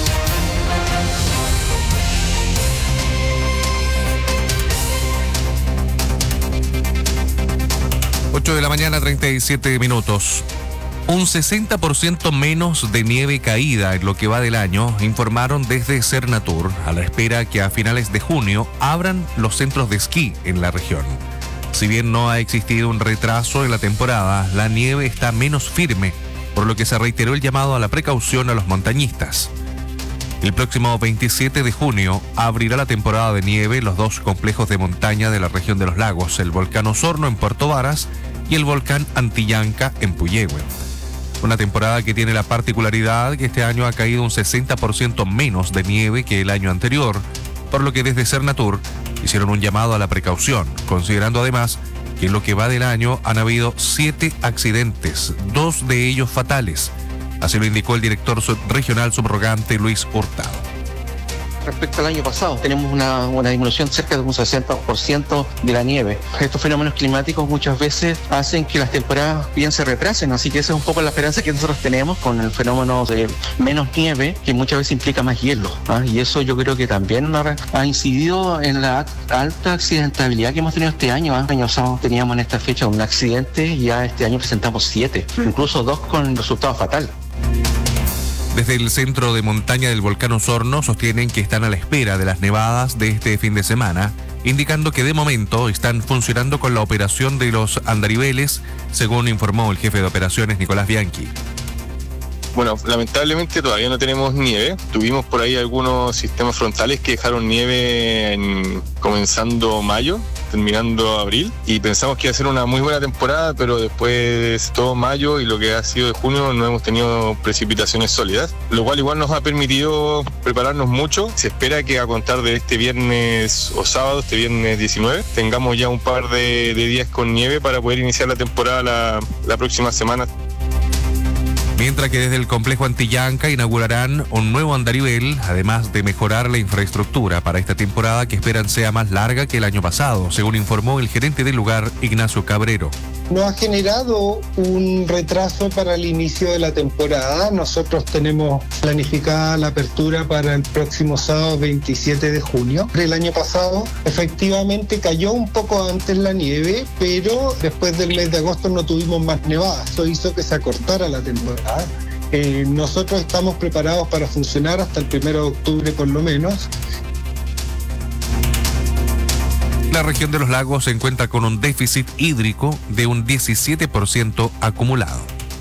ocho de la mañana, treinta y siete minutos. Un sesenta por ciento menos de nieve caída en lo que va del año, informaron desde Cernatur, a la espera que a finales de junio abran los centros de esquí en la región. Si bien no ha existido un retraso en la temporada, la nieve está menos firme, por lo que se reiteró el llamado a la precaución a los montañistas. El próximo veintisiete de junio abrirá la temporada de nieve en los dos complejos de montaña de la región de los lagos, el volcán Osorno en Puerto Varas y el volcán Antillanca en Puyehue. Una temporada que tiene la particularidad que este año ha caído un sesenta por ciento menos de nieve que el año anterior, por lo que desde Cernatur hicieron un llamado a la precaución, considerando además que en lo que va del año han habido siete accidentes, dos de ellos fatales. Así lo indicó el director regional subrogante Luis Hurtado. Respecto al año pasado, tenemos una, una disminución cerca de un sesenta por ciento de la nieve. Estos fenómenos climáticos muchas veces hacen que las temporadas bien se retrasen, así que esa es un poco la esperanza que nosotros tenemos con el fenómeno de menos nieve, que muchas veces implica más hielo, ¿ah? Y eso yo creo que también ha incidido en la alta accidentabilidad que hemos tenido este año. ¿ah? El año pasado teníamos en esta fecha un accidente y ya este año presentamos siete, incluso dos con resultado fatal. Desde el centro de montaña del volcán Osorno sostienen que están a la espera de las nevadas de este fin de semana, indicando que de momento están funcionando con la operación de los andariveles, según informó el jefe de operaciones Nicolás Bianchi. Bueno, lamentablemente todavía no tenemos nieve. Tuvimos por ahí algunos sistemas frontales que dejaron nieve en, comenzando mayo, terminando abril y pensamos que iba a ser una muy buena temporada, pero después todo mayo y lo que ha sido de junio no hemos tenido precipitaciones sólidas, lo cual igual nos ha permitido prepararnos mucho. Se espera que a contar de este viernes o sábado, este viernes diecinueve, tengamos ya un par de, de días con nieve para poder iniciar la temporada la, la próxima semana. Mientras que desde el complejo Antillanca inaugurarán un nuevo andarivel, además de mejorar la infraestructura para esta temporada que esperan sea más larga que el año pasado, según informó el gerente del lugar, Ignacio Cabrero. No ha generado un retraso para el inicio de la temporada. Nosotros tenemos planificada la apertura para el próximo sábado veintisiete de junio. El año pasado efectivamente cayó un poco antes la nieve, pero después del mes de agosto no tuvimos más nevadas. Eso hizo que se acortara la temporada. Eh, nosotros estamos preparados para funcionar hasta el primero de octubre por lo menos. La región de los lagos se encuentra con un déficit hídrico de un diecisiete por ciento acumulado.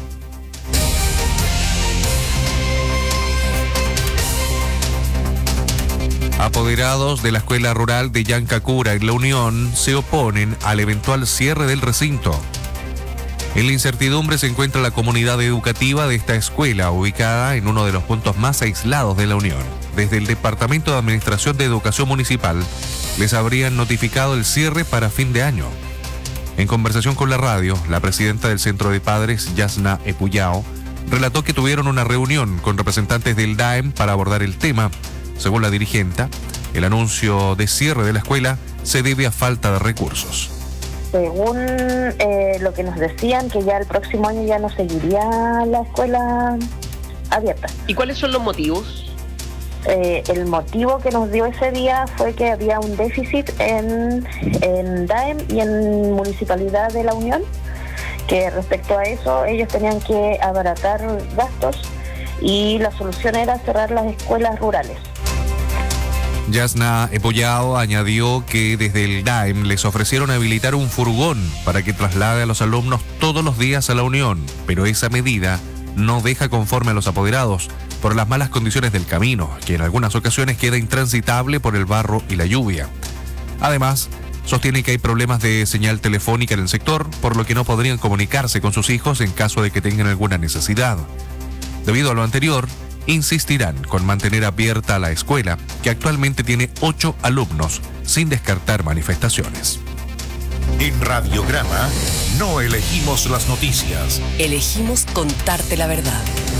Apoderados de la Escuela Rural de Yancacura en La Unión se oponen al eventual cierre del recinto. En la incertidumbre se encuentra la comunidad educativa de esta escuela, ubicada en uno de los puntos más aislados de La Unión. Desde el Departamento de Administración de Educación Municipal les habrían notificado el cierre para fin de año. En conversación con la radio, la presidenta del Centro de Padres, Yasna Epuyao, relató que tuvieron una reunión con representantes del D A E M para abordar el tema. Según la dirigenta, el anuncio de cierre de la escuela se debe a falta de recursos. Según eh, lo que nos decían, que ya el próximo año ya no seguiría la escuela abierta. ¿Y cuáles son los motivos? Eh, el motivo que nos dio ese día fue que había un déficit en, en D A E M y en Municipalidad de La Unión, que respecto a eso ellos tenían que abaratar gastos y la solución era cerrar las escuelas rurales. Yasna Epuyao añadió que desde el D A E M les ofrecieron habilitar un furgón para que traslade a los alumnos todos los días a La Unión, pero esa medida no deja conforme a los apoderados por las malas condiciones del camino, que en algunas ocasiones queda intransitable por el barro y la lluvia. Además, sostiene que hay problemas de señal telefónica en el sector, por lo que no podrían comunicarse con sus hijos en caso de que tengan alguna necesidad. Debido a lo anterior, insistirán con mantener abierta la escuela, que actualmente tiene ocho alumnos, sin descartar manifestaciones. En Radiograma no elegimos las noticias. Elegimos contarte la verdad.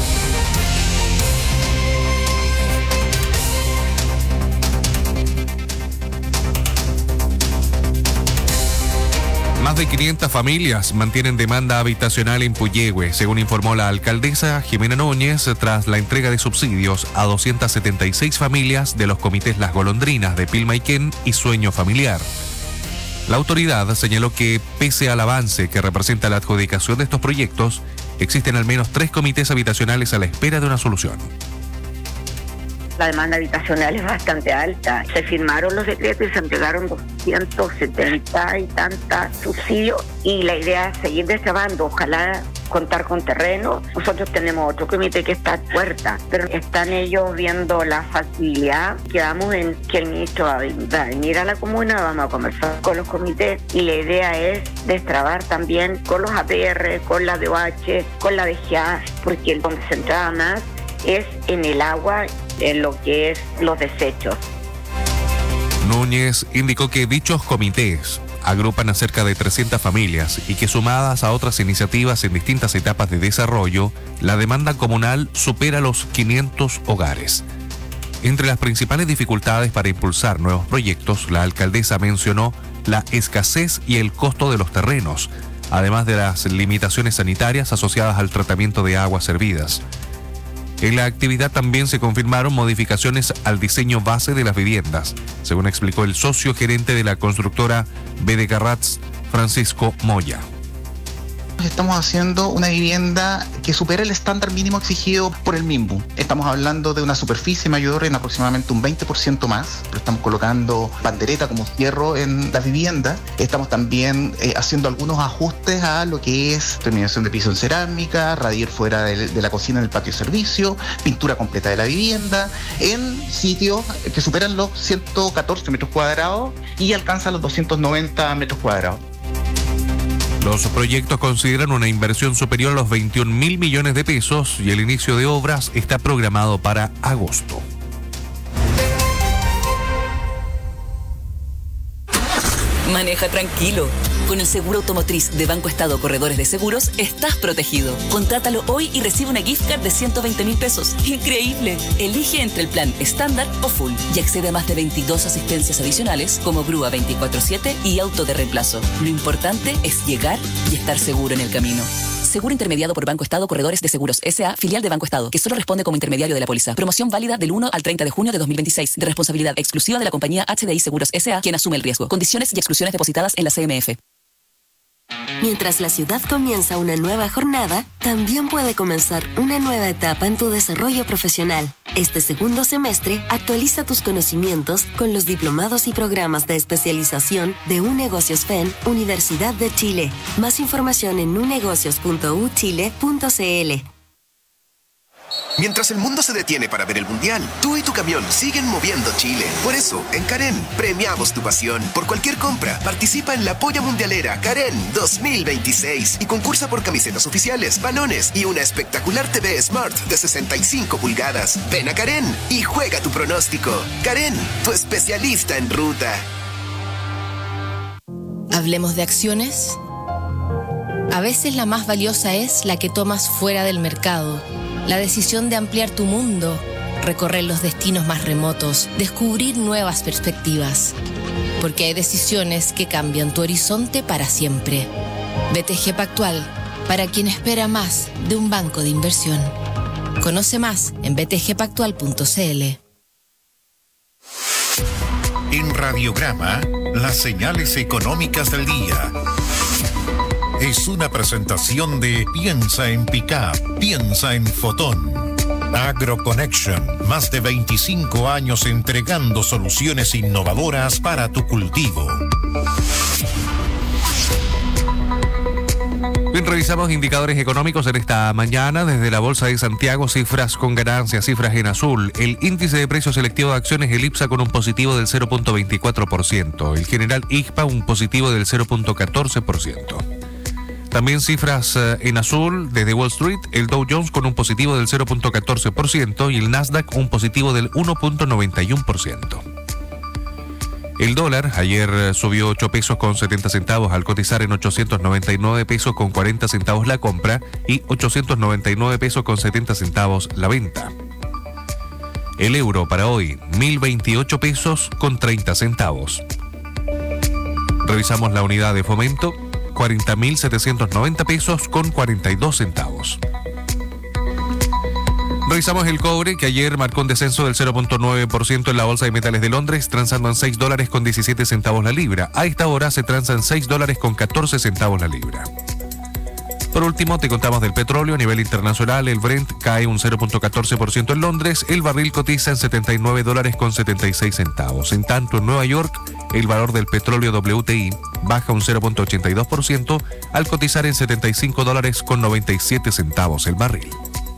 Más de quinientas familias mantienen demanda habitacional en Puyehue, según informó la alcaldesa Jimena Núñez, tras la entrega de subsidios a doscientas setenta y seis familias de los comités Las Golondrinas de Pilmaiquén y Sueño Familiar. La autoridad señaló que, pese al avance que representa la adjudicación de estos proyectos, existen al menos tres comités habitacionales a la espera de una solución. La demanda habitacional es bastante alta. Se firmaron los decretos y se entregaron doscientos setenta y tantas subsidios y la idea es seguir destrabando, ojalá contar con terreno. Nosotros tenemos otro comité que está a puerta, pero están ellos viendo la facilidad. Quedamos en que el ministro va a venir a la comuna, vamos a conversar con los comités y la idea es destrabar también con los A P R, con la D O H, con la D G A, porque donde se entraba más es en el agua, en lo que es los desechos. Núñez indicó que dichos comités agrupan a cerca de trescientas familias y que, sumadas a otras iniciativas en distintas etapas de desarrollo, la demanda comunal supera los quinientos hogares. Entre las principales dificultades para impulsar nuevos proyectos, la alcaldesa mencionó la escasez y el costo de los terrenos, además de las limitaciones sanitarias asociadas al tratamiento de aguas servidas. En la actividad también se confirmaron modificaciones al diseño base de las viviendas, según explicó el socio gerente de la constructora B D Carrats, Francisco Moya. estamos haciendo una vivienda que supera el estándar mínimo exigido por el MIMBU. Estamos hablando de una superficie mayor en aproximadamente un veinte por ciento más, pero estamos colocando bandereta como cierro en la vivienda. Estamos también eh, haciendo algunos ajustes a lo que es terminación de piso en cerámica, radier fuera de, de la cocina en el patio de servicio, pintura completa de la vivienda, en sitios que superan los ciento catorce metros cuadrados y alcanzan los doscientos noventa metros cuadrados. Los proyectos consideran una inversión superior a los veintiún mil millones de pesos y el inicio de obras está programado para agosto. Maneja tranquilo. Con el seguro automotriz de Banco Estado Corredores de Seguros estás protegido. Contrátalo hoy y recibe una gift card de ciento veinte mil pesos. ¡Increíble! Elige entre el plan estándar o full y accede a más de veintidós asistencias adicionales como grúa veinticuatro siete y auto de reemplazo. Lo importante es llegar y estar seguro en el camino. Seguro intermediado por Banco Estado Corredores de Seguros S A, filial de Banco Estado, que solo responde como intermediario de la póliza. Promoción válida del uno al treinta de junio de dos mil veintiséis, de responsabilidad exclusiva de la compañía H D I Seguros S A, quien asume el riesgo. Condiciones y exclusiones depositadas en la C M F. Mientras la ciudad comienza una nueva jornada, también puede comenzar una nueva etapa en tu desarrollo profesional. Este segundo semestre, actualiza tus conocimientos con los diplomados y programas de especialización de UNegocios F E N, Universidad de Chile. Más información en unegocios punto u chile punto c l. Mientras el mundo se detiene para ver el Mundial, tú y tu camión siguen moviendo Chile. Por eso, en Karen, premiamos tu pasión. Por cualquier compra, participa en la Polla Mundialera Karen dos mil veintiséis y concursa por camisetas oficiales, balones y una espectacular T V Smart de sesenta y cinco pulgadas. Ven a Karen y juega tu pronóstico. Karen, tu especialista en ruta. Hablemos de acciones. A veces la más valiosa es la que tomas fuera del mercado. La decisión de ampliar tu mundo, recorrer los destinos más remotos, descubrir nuevas perspectivas. Porque hay decisiones que cambian tu horizonte para siempre. B T G Pactual, para quien espera más de un banco de inversión. Conoce más en b t g pactual punto c l. En Radiograma, las señales económicas del día. Es una presentación de Piensa en Pickup, piensa en Fotón. AgroConnection, más de veinticinco años entregando soluciones innovadoras para tu cultivo. Bien, revisamos indicadores económicos en esta mañana. Desde la Bolsa de Santiago, cifras con ganancias, cifras en azul. El índice de precios selectivo de acciones, el IPSA, con un positivo del cero punto veinticuatro por ciento. El general I G P A, un positivo del cero punto catorce por ciento. También cifras eh, en azul desde Wall Street, el Dow Jones con un positivo del cero punto catorce por ciento y el Nasdaq un positivo del uno punto noventa y uno por ciento. El dólar ayer eh, subió ocho pesos con setenta centavos al cotizar en ochocientos noventa y nueve pesos con cuarenta centavos la compra y ochocientos noventa y nueve pesos con setenta centavos la venta. El euro para hoy, mil veintiocho pesos con treinta centavos. Revisamos la unidad de fomento. cuarenta mil setecientos noventa pesos con cuarenta y dos centavos. Revisamos el cobre, que ayer marcó un descenso del cero punto nueve por ciento en la Bolsa de Metales de Londres, transando en seis dólares con diecisiete centavos la libra. A esta hora se transa en seis dólares con catorce centavos la libra. Por último, te contamos del petróleo. A nivel internacional, el Brent cae un cero punto catorce por ciento en Londres. El barril cotiza en setenta y nueve dólares con setenta y seis centavos. En tanto, en Nueva York, el valor del petróleo W T I baja un cero punto ochenta y dos por ciento al cotizar en setenta y cinco dólares con noventa y siete centavos el barril.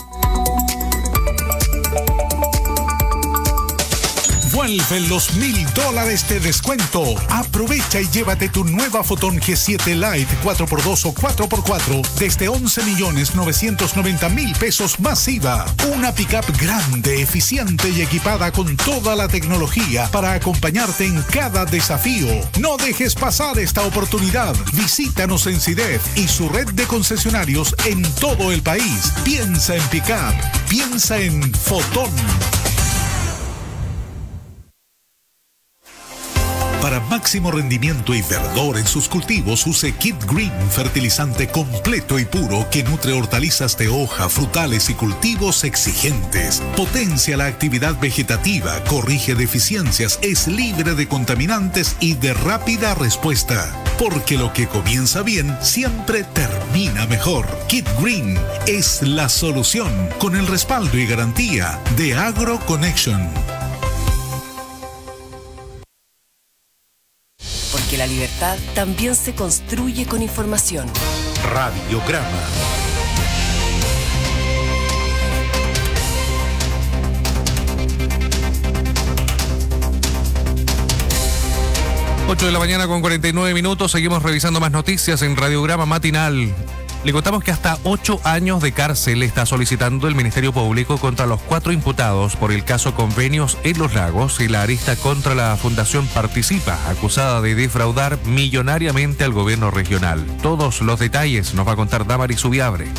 Vuelven los mil dólares de descuento. Aprovecha y llévate tu nueva Fotón G siete Lite cuatro por dos o cuatro por cuatro desde once millones novecientos noventa mil pesos más I V A. Una pickup grande, eficiente y equipada con toda la tecnología para acompañarte en cada desafío. No dejes pasar esta oportunidad. Visítanos en CIDEF y su red de concesionarios en todo el país. Piensa en pickup. Piensa en Fotón. Para máximo rendimiento y verdor en sus cultivos, use Kid Green, fertilizante completo y puro que nutre hortalizas de hoja, frutales y cultivos exigentes. Potencia la actividad vegetativa, corrige deficiencias, es libre de contaminantes y de rápida respuesta. porque lo que comienza bien siempre termina mejor. Kit Green es la solución, con el respaldo y garantía de AgroConnection. Porque la libertad también se construye con información. Radiograma. ocho de la mañana con cuarenta y nueve minutos, seguimos revisando más noticias en Radiograma Matinal. Le contamos que hasta ocho años de cárcel está solicitando el Ministerio Público contra los cuatro imputados por el caso Convenios en Los Lagos y la arista contra la Fundación Participa, acusada de defraudar millonariamente al gobierno regional. Todos los detalles nos va a contar Damaris Subiabre.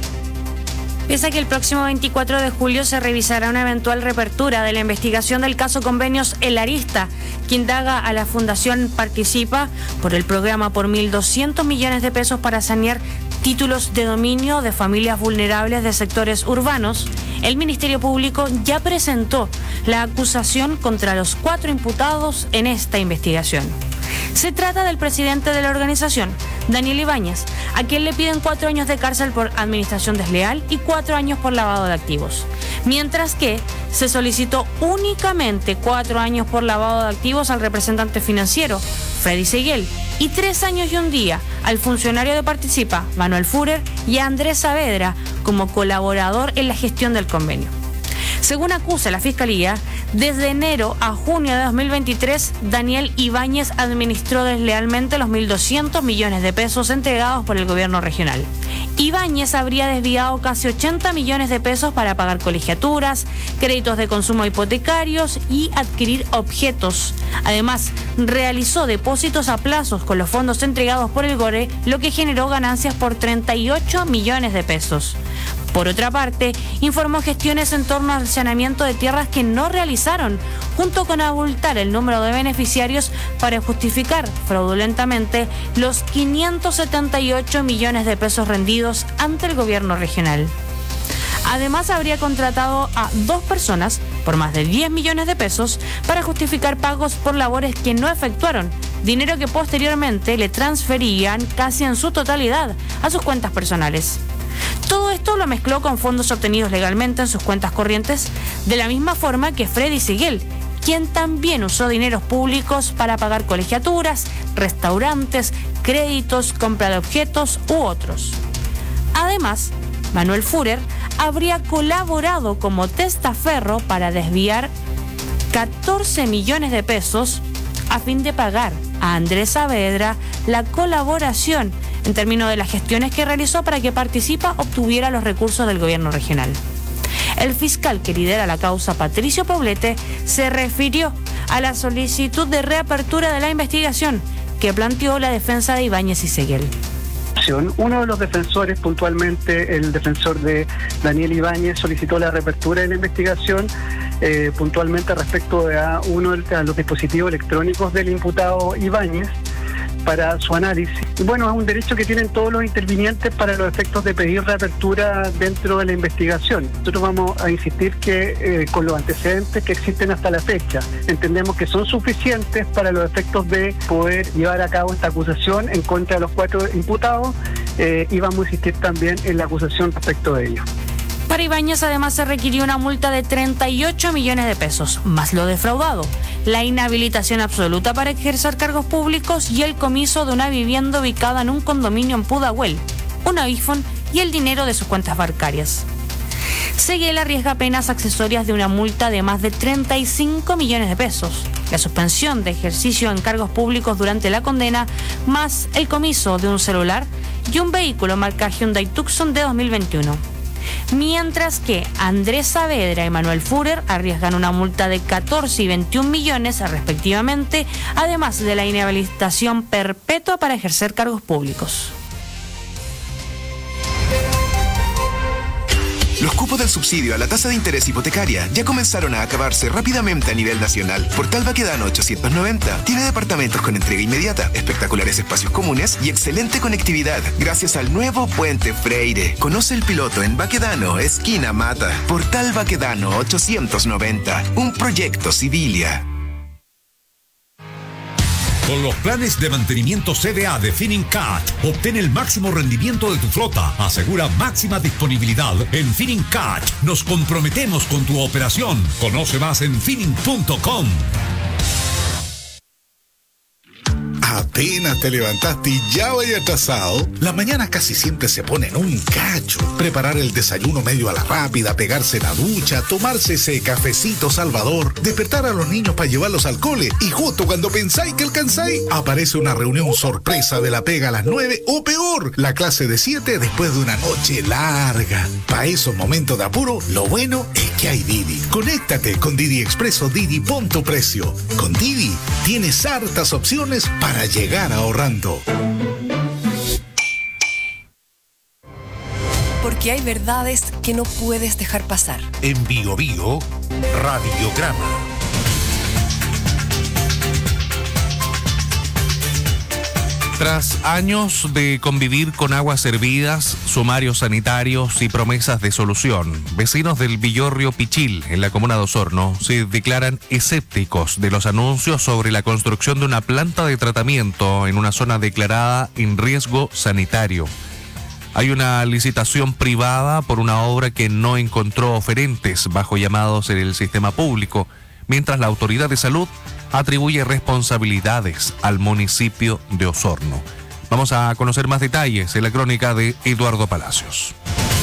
Pese a que el próximo veinticuatro de julio se revisará una eventual reapertura de la investigación del caso Convenios El Arista, que indaga a la Fundación Participa por el programa por mil doscientos millones de pesos para sanear títulos de dominio de familias vulnerables de sectores urbanos, el Ministerio Público ya presentó la acusación contra los cuatro imputados en esta investigación. Se trata del presidente de la organización, Daniel Ibáñez, a quien le piden cuatro años de cárcel por administración desleal y cuatro años por lavado de activos. Mientras que se solicitó únicamente cuatro años por lavado de activos al representante financiero, Freddy Seguel, y tres años y un día al funcionario de Participa, Manuel Führer, y a Andrés Saavedra como colaborador en la gestión del convenio. Según acusa la Fiscalía, desde enero a junio de dos mil veintitrés, Daniel Ibáñez administró deslealmente los mil doscientos millones de pesos entregados por el gobierno regional. Ibáñez habría desviado casi ochenta millones de pesos para pagar colegiaturas, créditos de consumo hipotecarios y adquirir objetos. Además, realizó depósitos a plazos con los fondos entregados por el GORE, lo que generó ganancias por treinta y ocho millones de pesos. Por otra parte, informó gestiones en torno al saneamiento de tierras que no realizaron, junto con abultar el número de beneficiarios para justificar fraudulentamente los quinientos setenta y ocho millones de pesos rendidos ante el gobierno regional. Además, habría contratado a dos personas por más de diez millones de pesos para justificar pagos por labores que no efectuaron, dinero que posteriormente le transferían casi en su totalidad a sus cuentas personales. Todo esto lo mezcló con fondos obtenidos legalmente en sus cuentas corrientes, de la misma forma que Freddy Seguel, quien también usó dineros públicos para pagar colegiaturas, restaurantes, créditos, compra de objetos u otros. Además, Manuel Führer habría colaborado como testaferro para desviar catorce millones de pesos a fin de pagar a Andrés Saavedra la colaboración en términos de las gestiones que realizó para que Participa obtuviera los recursos del gobierno regional. El fiscal que lidera la causa, Patricio Poblete, se refirió a la solicitud de reapertura de la investigación que planteó la defensa de Ibáñez y Seguel. Uno de los defensores, puntualmente el defensor de Daniel Ibáñez, solicitó la reapertura de la investigación eh, puntualmente respecto a uno de los dispositivos electrónicos del imputado Ibáñez para su análisis. Y bueno, es un derecho que tienen todos los intervinientes para los efectos de pedir reapertura dentro de la investigación. Nosotros vamos a insistir que eh, con los antecedentes que existen hasta la fecha, entendemos que son suficientes para los efectos de poder llevar a cabo esta acusación en contra de los cuatro imputados eh, y vamos a insistir también en la acusación respecto de ellos. Para Ibáñez además se requirió una multa de treinta y ocho millones de pesos, más lo defraudado, la inhabilitación absoluta para ejercer cargos públicos y el comiso de una vivienda ubicada en un condominio en Pudahuel, un iPhone y el dinero de sus cuentas bancarias. Seguel arriesga penas accesorias de una multa de más de treinta y cinco millones de pesos, la suspensión de ejercicio en cargos públicos durante la condena, más el comiso de un celular y un vehículo marca Hyundai Tucson de dos mil veintiuno. Mientras que Andrés Saavedra y Manuel Führer arriesgan una multa de catorce y veintiún millones respectivamente, además de la inhabilitación perpetua para ejercer cargos públicos. Los cupos del subsidio a la tasa de interés hipotecaria ya comenzaron a acabarse rápidamente a nivel nacional. Portal Baquedano ochocientos noventa tiene departamentos con entrega inmediata, espectaculares espacios comunes y excelente conectividad gracias al nuevo Puente Freire. Conoce el piloto en Baquedano, esquina Mata. Portal Baquedano ochocientos noventa, un proyecto Civilia. Con los planes de mantenimiento C D A de Finincat, obtén el máximo rendimiento de tu flota. Asegura máxima disponibilidad. En Finincat nos comprometemos con tu operación. Conoce más en Fining punto com. Apenas te levantaste y ya vaya atrasado. La mañana casi siempre se pone en un cacho. Preparar el desayuno medio a la rápida, pegarse la ducha, tomarse ese cafecito salvador, despertar a los niños para llevarlos al cole y justo cuando pensáis que alcanzáis, aparece una reunión sorpresa de la pega a las nueve o peor, la clase de siete después de una noche larga. Para esos momentos de apuro, lo bueno es que hay Didi. Conéctate con Didi Expreso Didi, pon tu precio. Con Didi tienes hartas opciones para llegar ahorrando. Porque hay verdades que no puedes dejar pasar. En Bio Bio, Radiograma. Tras años de convivir con aguas hervidas, sumarios sanitarios y promesas de solución, vecinos del Villorrio Pichil, en la comuna de Osorno, se declaran escépticos de los anuncios sobre la construcción de una planta de tratamiento en una zona declarada en riesgo sanitario. Hay una licitación privada por una obra que no encontró oferentes bajo llamados en el sistema público, mientras la autoridad de salud atribuye responsabilidades al municipio de Osorno. Vamos a conocer más detalles en la crónica de Eduardo Palacios.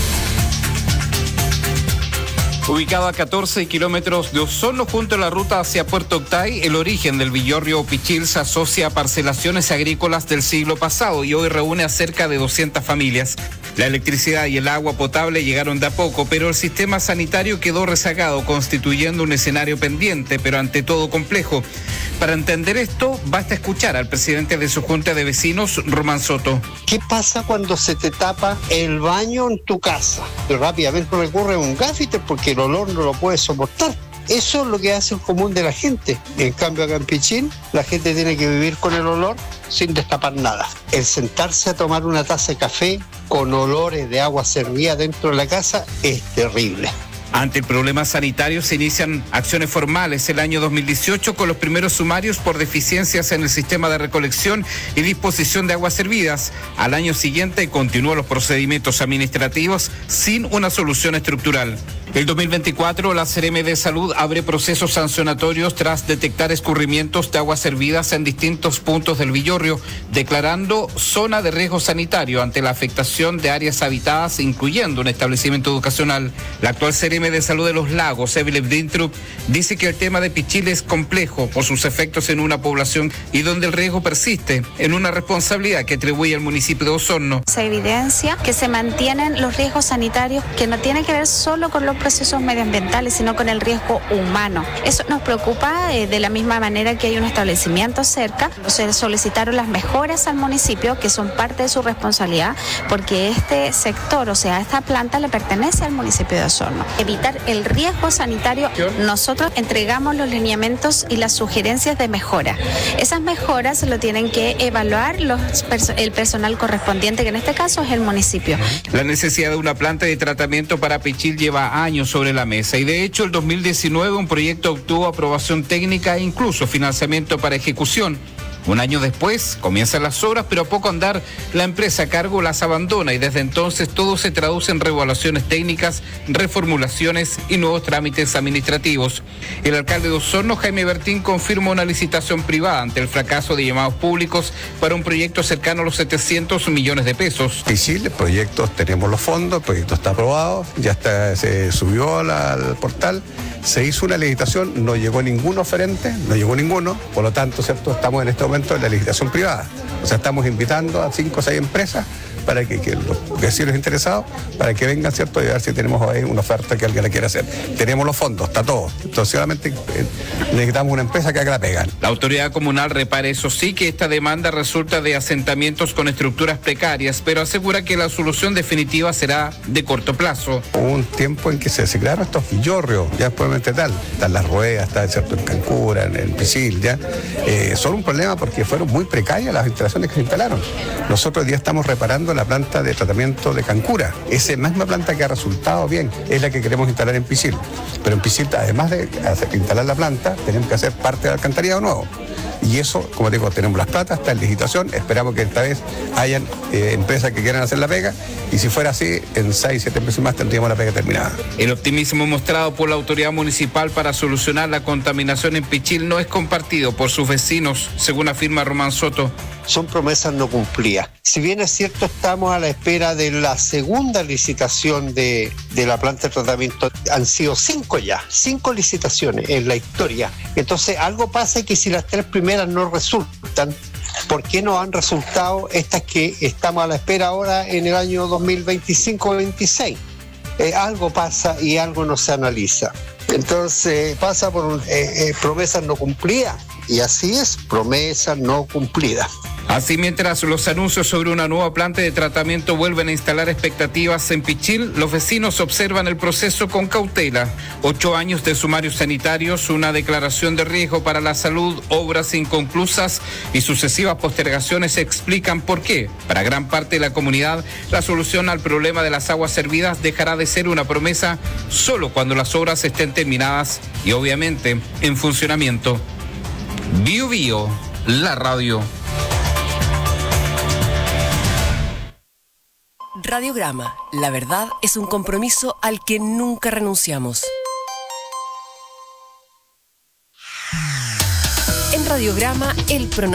Ubicado a catorce kilómetros de Osorno junto a la ruta hacia Puerto Octay, el origen del Villorrio Pichil se asocia a parcelaciones agrícolas del siglo pasado y hoy reúne a cerca de doscientas familias. La electricidad y el agua potable llegaron de a poco, pero el sistema sanitario quedó rezagado, constituyendo un escenario pendiente, pero ante todo complejo. Para entender esto, basta escuchar al presidente de su junta de vecinos, Román Soto. ¿Qué pasa cuando se te tapa el baño en tu casa? Pero rápidamente recurre a un gafiter porque el olor no lo puedes soportar. Eso es lo que hace el común de la gente. En cambio, acá en Pichín, la gente tiene que vivir con el olor sin destapar nada. El sentarse a tomar una taza de café con olores de agua servida dentro de la casa es terrible. Ante el problema sanitario se inician acciones formales el año dos mil dieciocho con los primeros sumarios por deficiencias en el sistema de recolección y disposición de aguas servidas. Al año siguiente continúan los procedimientos administrativos sin una solución estructural. El dos mil veinticuatro, la Seremi de Salud abre procesos sancionatorios tras detectar escurrimientos de aguas servidas en distintos puntos del Villorrio, declarando zona de riesgo sanitario ante la afectación de áreas habitadas, incluyendo un establecimiento educacional. La actual Seremi de Salud de los Lagos, Evelyn Dintrup, dice que el tema de Pichil es complejo por sus efectos en una población y donde el riesgo persiste, en una responsabilidad que atribuye al municipio de Osorno. Se evidencia que se mantienen los riesgos sanitarios que no tienen que ver solo con los procesos medioambientales, sino con el riesgo humano. Eso nos preocupa eh, de la misma manera que hay un establecimiento cerca. Se solicitaron las mejoras al municipio, que son parte de su responsabilidad, porque este sector, o sea, esta planta le pertenece al municipio de Osorno. Evitar el riesgo sanitario, nosotros entregamos los lineamientos y las sugerencias de mejora. Esas mejoras lo tienen que evaluar los perso- el personal correspondiente, que en este caso es el municipio. La necesidad de una planta de tratamiento para Pichil lleva años sobre la mesa y de hecho el dos mil diecinueve un proyecto obtuvo aprobación técnica e incluso financiamiento para ejecución. Un año después comienzan las obras, pero a poco andar la empresa a cargo las abandona y desde entonces todo se traduce en reevaluaciones técnicas, reformulaciones y nuevos trámites administrativos. El alcalde de Osorno, Jaime Bertín, confirma una licitación privada ante el fracaso de llamados públicos para un proyecto cercano a los setecientos millones de pesos. Pichil, el proyecto, tenemos los fondos, el proyecto está aprobado, ya está, se subió la, al portal, se hizo una licitación, no llegó ningún oferente, no llegó ninguno, por lo tanto, ¿cierto? Estamos en este momento en la licitación privada. O sea, estamos invitando a cinco o seis empresas para que, que los vecinos interesados, para que vengan, ¿cierto? Y a ver si tenemos ahí una oferta que alguien la quiera hacer. Tenemos los fondos, está todo. Entonces, solamente eh, necesitamos una empresa que haga la pega. La autoridad comunal repara, eso sí, que esta demanda resulta de asentamientos con estructuras precarias, pero asegura que la solución definitiva será de corto plazo. Hubo un tiempo en que se, se crearon estos villorrios, ya después tal, están las ruedas, está, ¿cierto? En Cancura, en el Pichil, ya. Eh, son un problema porque fueron muy precarias las instalaciones que se instalaron. Nosotros hoy día estamos reparando la planta de tratamiento de Cancura. Esa misma planta que ha resultado bien es la que queremos instalar en Pichil. Pero en Pichil, además de hacer, instalar la planta, tenemos que hacer parte del alcantarillado nuevo. Y eso, como digo, tenemos las platas, está en licitación, esperamos que esta vez hayan eh, empresas que quieran hacer la pega, y si fuera así, en seis, siete meses más tendríamos la pega terminada. El optimismo mostrado por la autoridad municipal para solucionar la contaminación en Pichil no es compartido por sus vecinos, según afirma Román Soto. Son promesas no cumplidas. Si bien es cierto, estamos a la espera de la segunda licitación de, de la planta de tratamiento. Han sido cinco ya, cinco licitaciones en la historia. Entonces, algo pasa que si las tres primeras no resultan, ¿por qué no han resultado estas que estamos a la espera ahora en el año dos mil veinticinco veintiséis? Eh, algo pasa y algo no se analiza. Entonces, pasa por eh, eh, promesas no cumplidas. Y así es, promesas no cumplidas. Así, mientras los anuncios sobre una nueva planta de tratamiento vuelven a instalar expectativas en Pichil, los vecinos observan el proceso con cautela. Ocho años de sumarios sanitarios, una declaración de riesgo para la salud, obras inconclusas y sucesivas postergaciones explican por qué. Para gran parte de la comunidad, la solución al problema de las aguas servidas dejará de ser una promesa solo cuando las obras estén terminadas y obviamente en funcionamiento. Bio Bio, la radio. Radiograma, la verdad es un compromiso al que nunca renunciamos. En Radiograma, el pronóstico